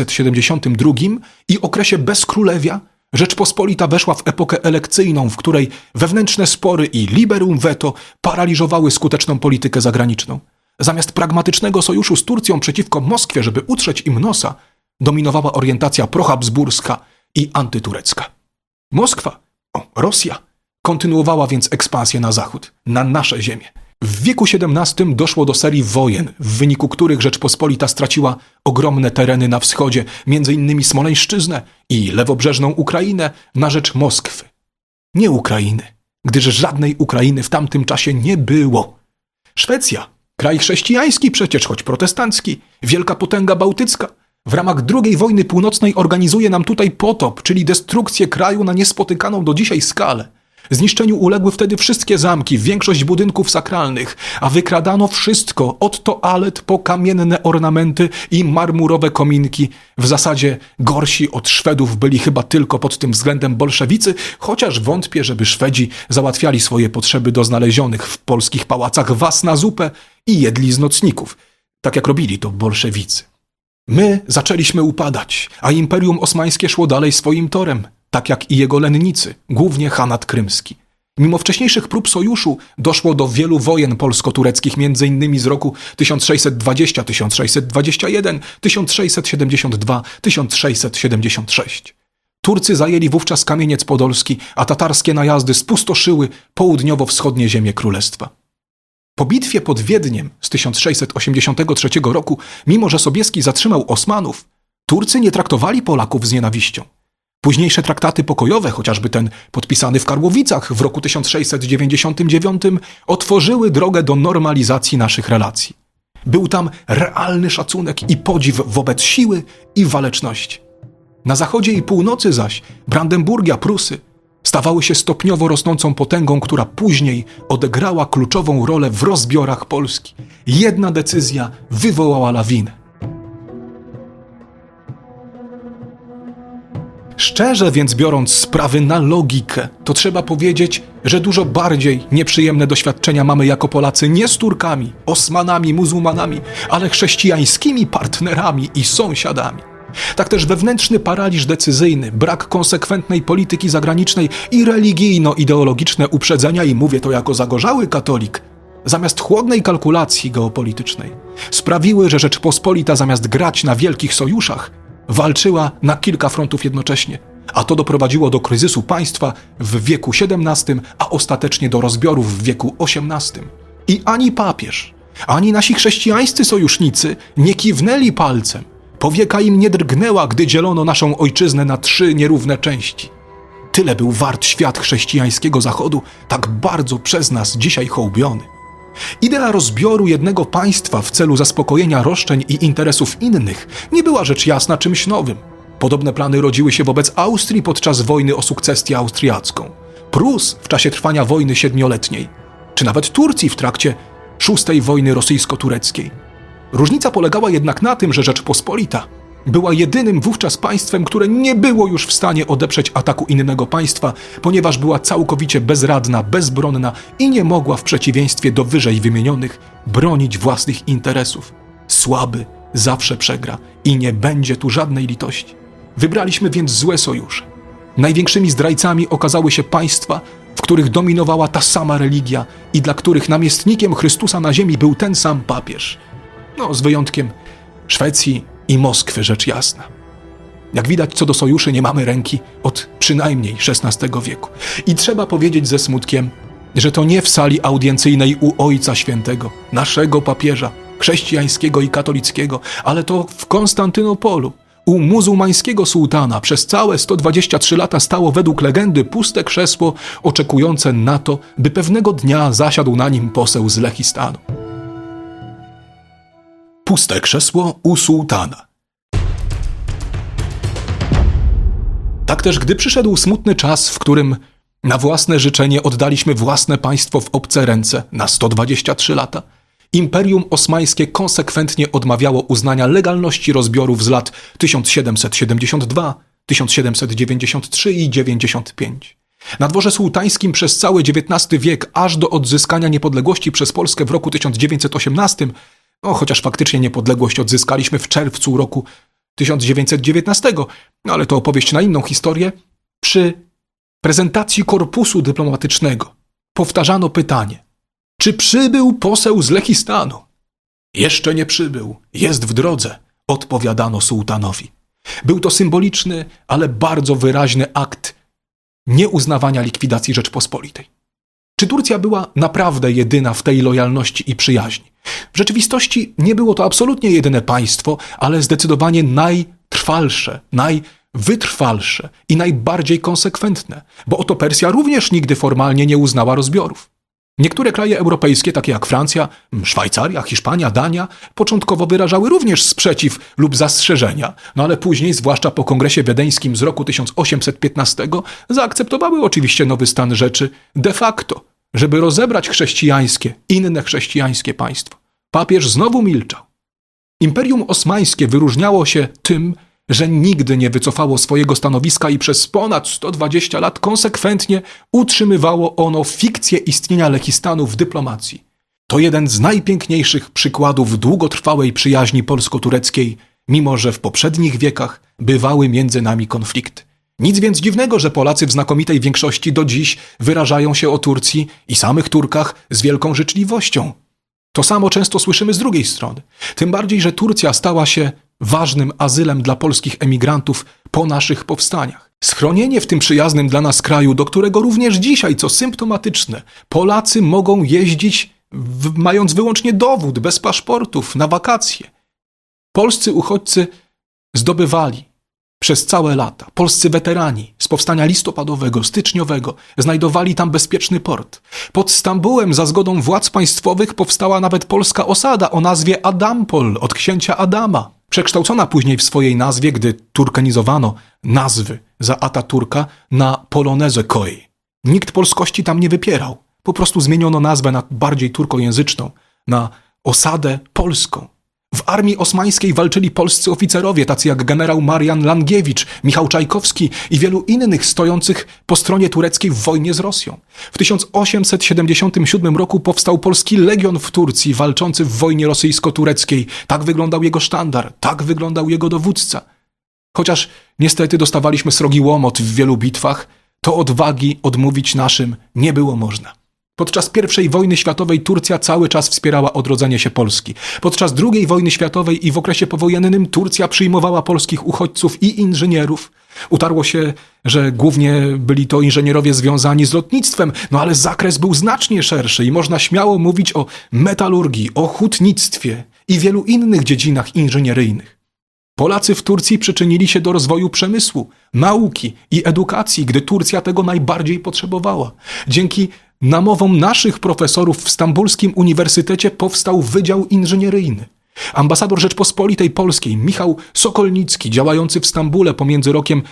Speaker 1: 1572 i okresie bezkrólewia, Rzeczpospolita weszła w epokę elekcyjną, w której wewnętrzne spory i liberum veto paraliżowały skuteczną politykę zagraniczną. Zamiast pragmatycznego sojuszu z Turcją przeciwko Moskwie, żeby utrzeć im nosa, dominowała orientacja prohabsburska i antyturecka. Moskwa, Rosja, kontynuowała więc ekspansję na zachód, na nasze ziemię. W wieku XVII doszło do serii wojen, w wyniku których Rzeczpospolita straciła ogromne tereny na wschodzie, m.in. Smoleńszczyznę i lewobrzeżną Ukrainę na rzecz Moskwy. Nie Ukrainy, gdyż żadnej Ukrainy w tamtym czasie nie było. Szwecja, kraj chrześcijański przecież, choć protestancki, wielka potęga bałtycka, w ramach II wojny północnej organizuje nam tutaj potop, czyli destrukcję kraju na niespotykaną do dzisiaj skalę. Zniszczeniu uległy wtedy wszystkie zamki, większość budynków sakralnych, a wykradano wszystko, od toalet po kamienne ornamenty i marmurowe kominki. W zasadzie gorsi od Szwedów byli chyba tylko pod tym względem bolszewicy, chociaż wątpię, żeby Szwedzi załatwiali swoje potrzeby do znalezionych w polskich pałacach was na zupę i jedli z nocników, tak jak robili to bolszewicy. My zaczęliśmy upadać, a Imperium Osmańskie szło dalej swoim torem, tak jak i jego lennicy, głównie Hanat Krymski. Mimo wcześniejszych prób sojuszu doszło do wielu wojen polsko-tureckich, m.in. z roku 1620, 1621, 1672, 1676. Turcy zajęli wówczas Kamieniec Podolski, a tatarskie najazdy spustoszyły południowo-wschodnie ziemie królestwa. Po bitwie pod Wiedniem z 1683 roku, mimo że Sobieski zatrzymał Osmanów, Turcy nie traktowali Polaków z nienawiścią. Późniejsze traktaty pokojowe, chociażby ten podpisany w Karłowicach w roku 1699, otworzyły drogę do normalizacji naszych relacji. Był tam realny szacunek i podziw wobec siły i waleczności. Na zachodzie i północy zaś Brandenburgia, Prusy, Stawały się stopniowo rosnącą potęgą, która później odegrała kluczową rolę w rozbiorach Polski. Jedna decyzja wywołała lawinę. Szczerze więc biorąc sprawy na logikę, to trzeba powiedzieć, że dużo bardziej nieprzyjemne doświadczenia mamy jako Polacy nie z Turkami, Osmanami, muzułmanami, ale chrześcijańskimi partnerami i sąsiadami. Tak też wewnętrzny paraliż decyzyjny, brak konsekwentnej polityki zagranicznej i religijno-ideologiczne uprzedzenia, i mówię to jako zagorzały katolik, zamiast chłodnej kalkulacji geopolitycznej, sprawiły, że Rzeczpospolita zamiast grać na wielkich sojuszach, walczyła na kilka frontów jednocześnie, a to doprowadziło do kryzysu państwa w wieku XVII, a ostatecznie do rozbiorów w wieku XVIII. I ani papież, ani nasi chrześcijańscy sojusznicy nie kiwnęli palcem, powieka im nie drgnęła, gdy dzielono naszą ojczyznę na 3 nierówne części. Tyle był wart świat chrześcijańskiego Zachodu, tak bardzo przez nas dzisiaj hołbiony. Idea rozbioru jednego państwa w celu zaspokojenia roszczeń i interesów innych nie była rzecz jasna czymś nowym. Podobne plany rodziły się wobec Austrii podczas wojny o sukcesję austriacką, Prus w czasie trwania wojny 7-letniej, czy nawet Turcji w trakcie VI wojny rosyjsko-tureckiej. Różnica polegała jednak na tym, że Rzeczpospolita była jedynym wówczas państwem, które nie było już w stanie odeprzeć ataku innego państwa, ponieważ była całkowicie bezradna, bezbronna i nie mogła w przeciwieństwie do wyżej wymienionych bronić własnych interesów. Słaby zawsze przegra i nie będzie tu żadnej litości. Wybraliśmy więc złe sojusze. Największymi zdrajcami okazały się państwa, w których dominowała ta sama religia i dla których namiestnikiem Chrystusa na ziemi był ten sam papież. No, z wyjątkiem Szwecji i Moskwy, rzecz jasna. Jak widać, co do sojuszy nie mamy ręki od przynajmniej XVI wieku. I trzeba powiedzieć ze smutkiem, że to nie w sali audiencyjnej u Ojca Świętego, naszego papieża, chrześcijańskiego i katolickiego, ale to w Konstantynopolu, u muzułmańskiego sułtana przez całe 123 lata stało według legendy puste krzesło oczekujące na to, by pewnego dnia zasiadł na nim poseł z Lechistanu. Puste krzesło u sułtana. Tak też, gdy przyszedł smutny czas, w którym na własne życzenie oddaliśmy własne państwo w obce ręce na 123 lata, Imperium Osmańskie konsekwentnie odmawiało uznania legalności rozbiorów z lat 1772, 1793 i 95. Na dworze sułtańskim przez cały XIX wiek, aż do odzyskania niepodległości przez Polskę w roku 1918, chociaż faktycznie niepodległość odzyskaliśmy w czerwcu roku 1919, ale to opowieść na inną historię, przy prezentacji korpusu dyplomatycznego powtarzano pytanie: czy przybył poseł z Lechistanu? Jeszcze nie przybył, jest w drodze, odpowiadano sułtanowi. Był to symboliczny, ale bardzo wyraźny akt nieuznawania likwidacji Rzeczpospolitej. Czy Turcja była naprawdę jedyna w tej lojalności i przyjaźni? W rzeczywistości nie było to absolutnie jedyne państwo, ale zdecydowanie najtrwalsze, najwytrwalsze i najbardziej konsekwentne, bo oto Persja również nigdy formalnie nie uznała rozbiorów. Niektóre kraje europejskie, takie jak Francja, Szwajcaria, Hiszpania, Dania, początkowo wyrażały również sprzeciw lub zastrzeżenia, ale później, zwłaszcza po kongresie wiedeńskim z roku 1815, zaakceptowały oczywiście nowy stan rzeczy de facto, żeby rozebrać inne chrześcijańskie państwo. Papież znowu milczał. Imperium Osmańskie wyróżniało się tym, że nigdy nie wycofało swojego stanowiska i przez ponad 120 lat konsekwentnie utrzymywało ono fikcję istnienia Lechistanu w dyplomacji. To jeden z najpiękniejszych przykładów długotrwałej przyjaźni polsko-tureckiej, mimo że w poprzednich wiekach bywały między nami konflikty. Nic więc dziwnego, że Polacy w znakomitej większości do dziś wyrażają się o Turcji i samych Turkach z wielką życzliwością. To samo często słyszymy z drugiej strony. Tym bardziej, że Turcja stała się ważnym azylem dla polskich emigrantów po naszych powstaniach. Schronienie w tym przyjaznym dla nas kraju, do którego również dzisiaj, co symptomatyczne, Polacy mogą jeździć, mając wyłącznie dowód, bez paszportów, na wakacje. Polscy uchodźcy zdobywali przez całe lata, polscy weterani z powstania listopadowego, styczniowego, znajdowali tam bezpieczny port. Pod Stambułem za zgodą władz państwowych powstała nawet polska osada o nazwie Adampol od księcia Adama. przekształcona później w swojej nazwie, gdy turkanizowano nazwy za Ataturka na Polonezę Koi. Nikt polskości tam nie wypierał. Po prostu zmieniono nazwę na bardziej turkojęzyczną, na osadę polską. W armii osmańskiej walczyli polscy oficerowie, tacy jak generał Marian Langiewicz, Michał Czajkowski i wielu innych stojących po stronie tureckiej w wojnie z Rosją. W 1877 roku powstał Polski Legion w Turcji, walczący w wojnie rosyjsko-tureckiej. Tak wyglądał jego sztandar, tak wyglądał jego dowódca. Chociaż niestety dostawaliśmy srogi łomot w wielu bitwach, to odwagi odmówić naszym nie było można. Podczas I wojny światowej Turcja cały czas wspierała odrodzenie się Polski. Podczas II wojny światowej i w okresie powojennym Turcja przyjmowała polskich uchodźców i inżynierów. Utarło się, że głównie byli to inżynierowie związani z lotnictwem, no ale zakres był znacznie szerszy i można śmiało mówić o metalurgii, o hutnictwie i wielu innych dziedzinach inżynieryjnych. Polacy w Turcji przyczynili się do rozwoju przemysłu, nauki i edukacji, gdy Turcja tego najbardziej potrzebowała. Dzięki namowom naszych profesorów w stambulskim uniwersytecie powstał Wydział Inżynieryjny. Ambasador Rzeczpospolitej Polskiej Michał Sokolnicki, działający w Stambule pomiędzy rokiem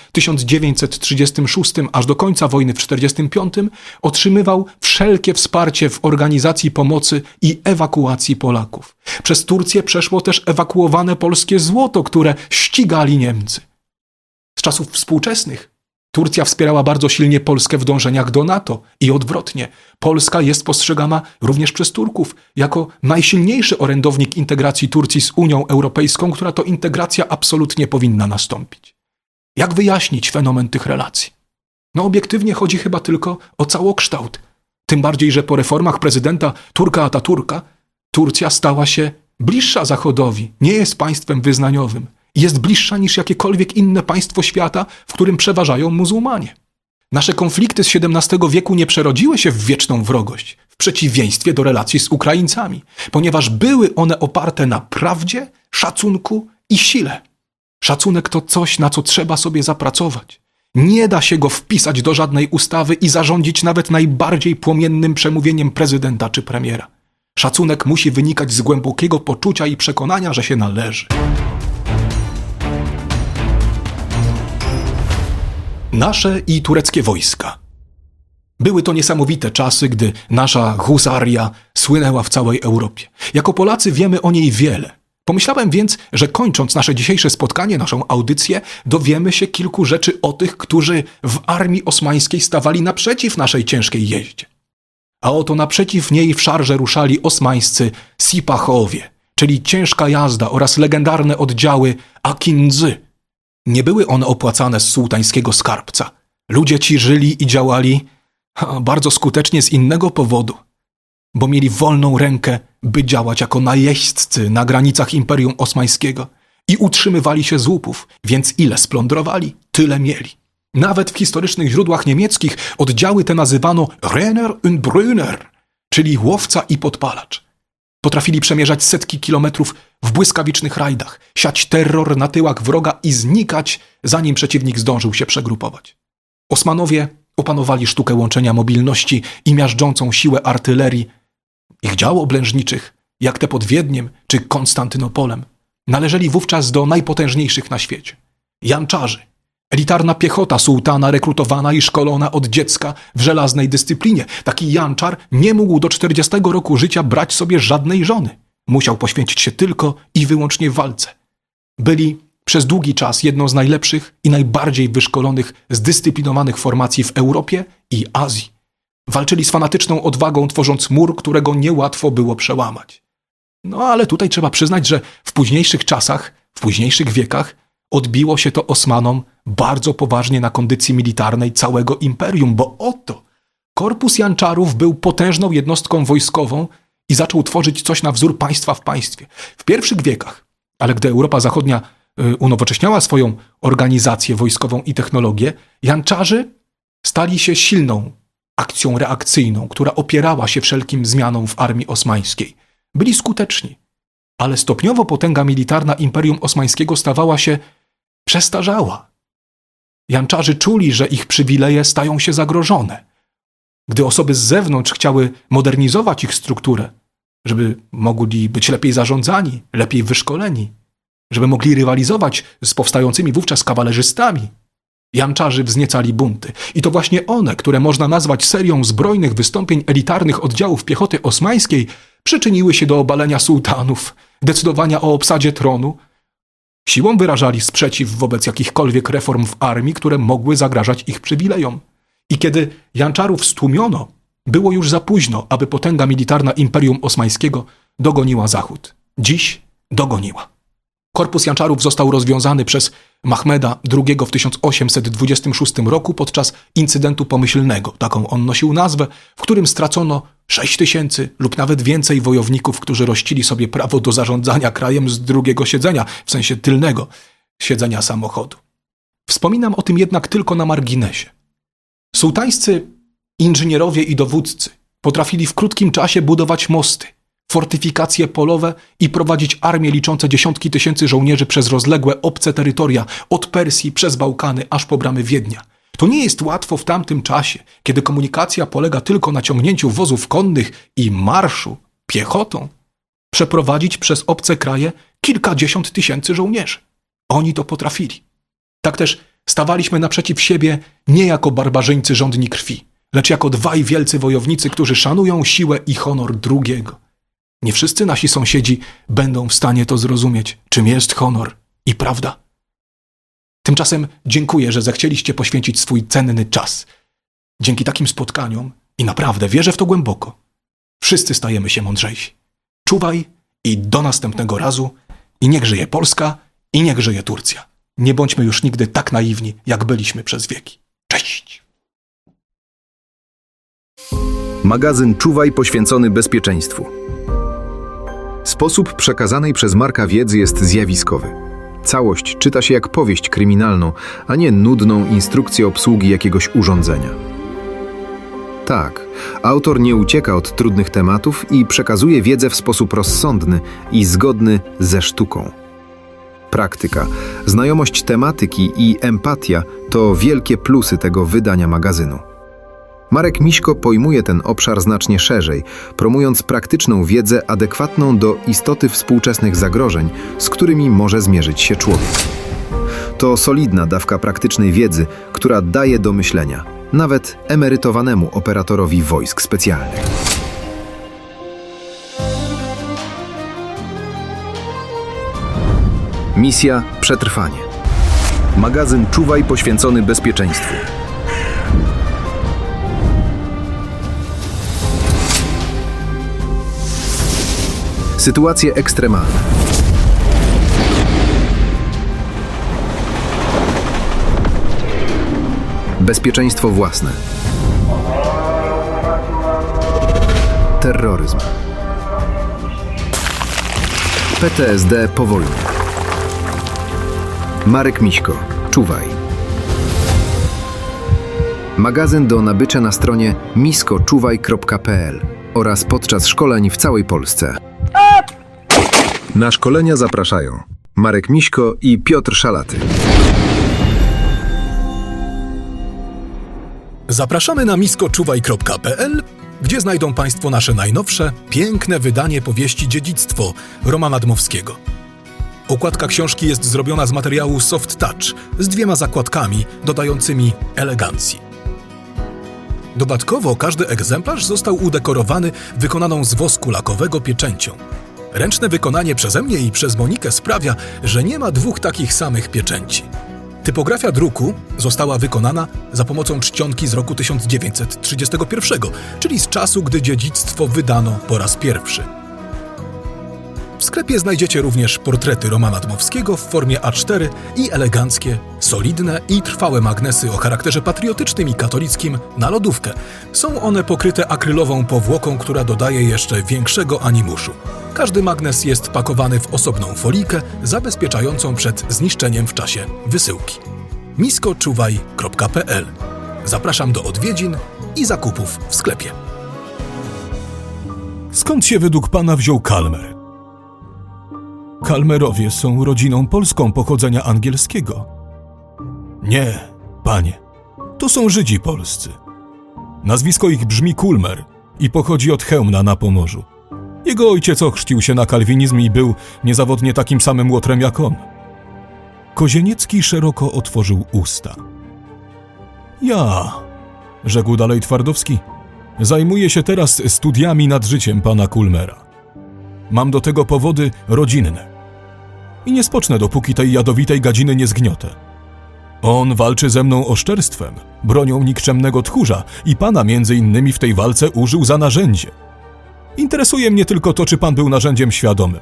Speaker 1: 1936 aż do końca wojny w 1945, otrzymywał wszelkie wsparcie w organizacji pomocy i ewakuacji Polaków. Przez Turcję przeszło też ewakuowane polskie złoto, które ścigali Niemcy. Z czasów współczesnych Turcja wspierała bardzo silnie Polskę w dążeniach do NATO i odwrotnie. Polska jest postrzegana również przez Turków jako najsilniejszy orędownik integracji Turcji z Unią Europejską, która to integracja absolutnie powinna nastąpić. Jak wyjaśnić fenomen tych relacji? No obiektywnie chodzi chyba tylko o całokształt. Tym bardziej, że po reformach prezydenta Turka Ataturka Turcja stała się bliższa Zachodowi, nie jest państwem wyznaniowym. Jest bliższa niż jakiekolwiek inne państwo świata, w którym przeważają muzułmanie. Nasze konflikty z XVII wieku nie przerodziły się w wieczną wrogość, w przeciwieństwie do relacji z Ukraińcami, ponieważ były one oparte na prawdzie, szacunku i sile. Szacunek to coś, na co trzeba sobie zapracować. Nie da się go wpisać do żadnej ustawy i zarządzić nawet najbardziej płomiennym przemówieniem prezydenta czy premiera. Szacunek musi wynikać z głębokiego poczucia i przekonania, że się należy. Nasze i tureckie wojska. Były to niesamowite czasy, gdy nasza husaria słynęła w całej Europie. Jako Polacy wiemy o niej wiele. Pomyślałem więc, że kończąc nasze dzisiejsze spotkanie, naszą audycję, dowiemy się kilku rzeczy o tych, którzy w armii osmańskiej stawali naprzeciw naszej ciężkiej jeździe. A oto naprzeciw niej w szarże ruszali osmańscy sipahowie, czyli ciężka jazda oraz legendarne oddziały akindzy. Nie były one opłacane z sułtańskiego skarbca. Ludzie ci żyli i działali bardzo skutecznie z innego powodu, bo mieli wolną rękę, by działać jako najeźdźcy na granicach Imperium Osmańskiego i utrzymywali się z łupów, więc ile splądrowali, tyle mieli. Nawet w historycznych źródłach niemieckich oddziały te nazywano Renner und Brunner, czyli łowca i podpalacz. Potrafili przemierzać setki kilometrów w błyskawicznych rajdach, siać terror na tyłach wroga i znikać, zanim przeciwnik zdążył się przegrupować. Osmanowie opanowali sztukę łączenia mobilności i miażdżącą siłę artylerii. Ich dział oblężniczych, jak te pod Wiedniem czy Konstantynopolem, należeli wówczas do najpotężniejszych na świecie. Janczarzy, elitarna piechota sułtana rekrutowana i szkolona od dziecka w żelaznej dyscyplinie. Taki janczar nie mógł do 40 roku życia brać sobie żadnej żony. Musiał poświęcić się tylko i wyłącznie walce. Byli przez długi czas jedną z najlepszych i najbardziej wyszkolonych, zdyscyplinowanych formacji w Europie i Azji. Walczyli z fanatyczną odwagą, tworząc mur, którego niełatwo było przełamać. No ale tutaj trzeba przyznać, że w późniejszych czasach, w późniejszych wiekach odbiło się to Osmanom bardzo poważnie na kondycji militarnej całego imperium, bo oto korpus janczarów był potężną jednostką wojskową i zaczął tworzyć coś na wzór państwa w państwie. W pierwszych wiekach, ale gdy Europa Zachodnia unowocześniała swoją organizację wojskową i technologię, janczarzy stali się silną akcją reakcyjną, która opierała się wszelkim zmianom w armii osmańskiej. Byli skuteczni, ale stopniowo potęga militarna Imperium Osmańskiego stawała się przestarzała. Janczarzy czuli, że ich przywileje stają się zagrożone. Gdy osoby z zewnątrz chciały modernizować ich strukturę, żeby mogli być lepiej zarządzani, lepiej wyszkoleni, żeby mogli rywalizować z powstającymi wówczas kawalerzystami. Janczarzy wzniecali bunty i to właśnie one, które można nazwać serią zbrojnych wystąpień elitarnych oddziałów piechoty osmańskiej, przyczyniły się do obalenia sułtanów, decydowania o obsadzie tronu. Siłą wyrażali sprzeciw wobec jakichkolwiek reform w armii, które mogły zagrażać ich przywilejom. I kiedy Janczarów stłumiono, było już za późno, aby potęga militarna Imperium Osmańskiego dogoniła Zachód. Dziś dogoniła. Korpus Janczarów został rozwiązany przez Mahmeda II w 1826 roku podczas incydentu pomyślnego, taką on nosił nazwę, w którym stracono 6000 lub nawet więcej wojowników, którzy rościli sobie prawo do zarządzania krajem z drugiego siedzenia, w sensie tylnego siedzenia samochodu. Wspominam o tym jednak tylko na marginesie. Sułtańscy inżynierowie i dowódcy potrafili w krótkim czasie budować mosty, fortyfikacje polowe i prowadzić armie liczące dziesiątki tysięcy żołnierzy przez rozległe obce terytoria, od Persji przez Bałkany aż po bramy Wiednia. To nie jest łatwo w tamtym czasie, kiedy komunikacja polega tylko na ciągnięciu wozów konnych i marszu piechotą, przeprowadzić przez obce kraje kilkadziesiąt tysięcy żołnierzy. Oni to potrafili. Tak też stawaliśmy naprzeciw siebie nie jako barbarzyńcy żądni krwi, lecz jako dwaj wielcy wojownicy, którzy szanują siłę i honor drugiego. Nie wszyscy nasi sąsiedzi będą w stanie to zrozumieć, czym jest honor i prawda. Tymczasem dziękuję, że zechcieliście poświęcić swój cenny czas. Dzięki takim spotkaniom, i naprawdę wierzę w to głęboko, wszyscy stajemy się mądrzejsi. Czuwaj i do następnego razu i niech żyje Polska i niech żyje Turcja. Nie bądźmy już nigdy tak naiwni, jak byliśmy przez wieki. Cześć!
Speaker 2: Magazyn Czuwaj poświęcony bezpieczeństwu. Sposób przekazanej przez Marka wiedzy jest zjawiskowy. Całość czyta się jak powieść kryminalną, a nie nudną instrukcję obsługi jakiegoś urządzenia. Tak, autor nie ucieka od trudnych tematów i przekazuje wiedzę w sposób rozsądny i zgodny ze sztuką. Praktyka, znajomość tematyki i empatia to wielkie plusy tego wydania magazynu. Marek Miśko pojmuje ten obszar znacznie szerzej, promując praktyczną wiedzę adekwatną do istoty współczesnych zagrożeń, z którymi może zmierzyć się człowiek. To solidna dawka praktycznej wiedzy, która daje do myślenia, nawet emerytowanemu operatorowi wojsk specjalnych. Misja Przetrwanie. Magazyn Czuwaj poświęcony bezpieczeństwu. Sytuacje ekstremalne. Bezpieczeństwo własne. Terroryzm. PTSD po wojnie. Marek Miśko. Czuwaj. Magazyn do nabycia na stronie miskoczuwaj.pl oraz podczas szkoleń w całej Polsce. Na szkolenia zapraszają Marek Miśko i Piotr Szalaty.
Speaker 1: Zapraszamy na miskoczuwaj.pl, gdzie znajdą Państwo nasze najnowsze, piękne wydanie powieści Dziedzictwo Romana Dmowskiego. Okładka książki jest zrobiona z materiału Soft Touch z 2 zakładkami dodającymi elegancji. Dodatkowo każdy egzemplarz został udekorowany wykonaną z wosku lakowego pieczęcią. Ręczne wykonanie przeze mnie i przez Monikę sprawia, że nie ma 2 takich samych pieczęci. Typografia druku została wykonana za pomocą czcionki z roku 1931, czyli z czasu, gdy Dziedzictwo wydano po raz pierwszy. W sklepie znajdziecie również portrety Romana Dmowskiego w formie A4 i eleganckie, solidne i trwałe magnesy o charakterze patriotycznym i katolickim na lodówkę. Są one pokryte akrylową powłoką, która dodaje jeszcze większego animuszu. Każdy magnes jest pakowany w osobną folijkę zabezpieczającą przed zniszczeniem w czasie wysyłki. miskoczuwaj.pl. Zapraszam do odwiedzin i zakupów w sklepie.
Speaker 3: Skąd się według pana wziął Kalmer? Kalmerowie są rodziną polską pochodzenia angielskiego. Nie, panie. To są Żydzi polscy. Nazwisko ich brzmi Kulmer i pochodzi od Chełmna na Pomorzu. Jego ojciec ochrzcił się na kalwinizm i był niezawodnie takim samym łotrem jak on. Kozieniecki szeroko otworzył usta. Ja, rzekł dalej Twardowski, zajmuję się teraz studiami nad życiem pana Kulmera. Mam do tego powody rodzinne. I nie spocznę, dopóki tej jadowitej gadziny nie zgniotę. On walczy ze mną oszczerstwem, bronią nikczemnego tchórza i pana między innymi w tej walce użył za narzędzie. Interesuje mnie tylko to, czy pan był narzędziem świadomym.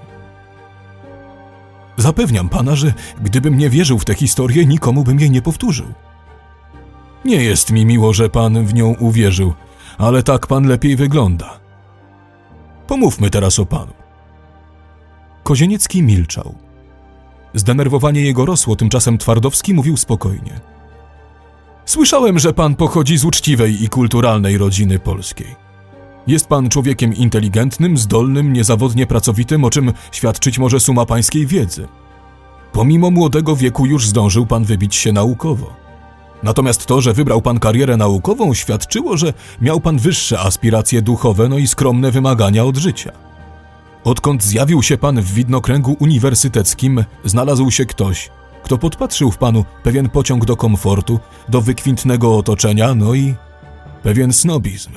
Speaker 3: Zapewniam pana, że gdybym nie wierzył w tę historię, nikomu bym jej nie powtórzył. Nie jest mi miło, że pan w nią uwierzył, ale tak pan lepiej wygląda. Pomówmy teraz o panu. Kozieniecki milczał. Zdenerwowanie jego rosło, tymczasem Twardowski mówił spokojnie. Słyszałem, że pan pochodzi z uczciwej i kulturalnej rodziny polskiej. Jest pan człowiekiem inteligentnym, zdolnym, niezawodnie pracowitym, o czym świadczyć może suma pańskiej wiedzy. Pomimo młodego wieku już zdążył pan wybić się naukowo. Natomiast to, że wybrał pan karierę naukową, świadczyło, że miał pan wyższe aspiracje duchowe, no i skromne wymagania od życia. Odkąd zjawił się pan w widnokręgu uniwersyteckim, znalazł się ktoś, kto podpatrzył w panu pewien pociąg do komfortu, do wykwintnego otoczenia, no i pewien snobizm.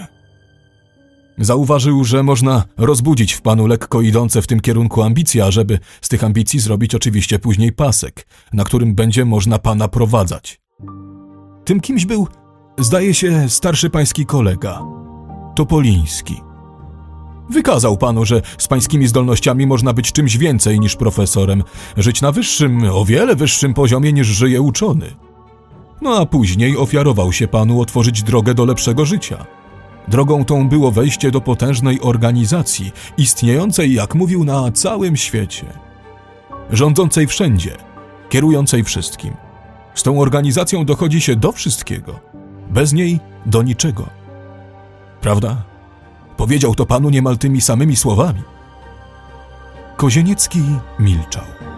Speaker 3: Zauważył, że można rozbudzić w panu lekko idące w tym kierunku ambicje, a żeby z tych ambicji zrobić oczywiście później pasek, na którym będzie można pana prowadzać. Tym kimś był, zdaje się, starszy pański kolega, Topoliński. Wykazał panu, że z pańskimi zdolnościami można być czymś więcej niż profesorem, żyć na wyższym, o wiele wyższym poziomie niż żyje uczony. No a później ofiarował się panu otworzyć drogę do lepszego życia. Drogą tą było wejście do potężnej organizacji, istniejącej, jak mówił, na całym świecie. Rządzącej wszędzie, kierującej wszystkim. Z tą organizacją dochodzi się do wszystkiego. Bez niej do niczego. Prawda? Powiedział to panu niemal tymi samymi słowami. Kozieniecki milczał.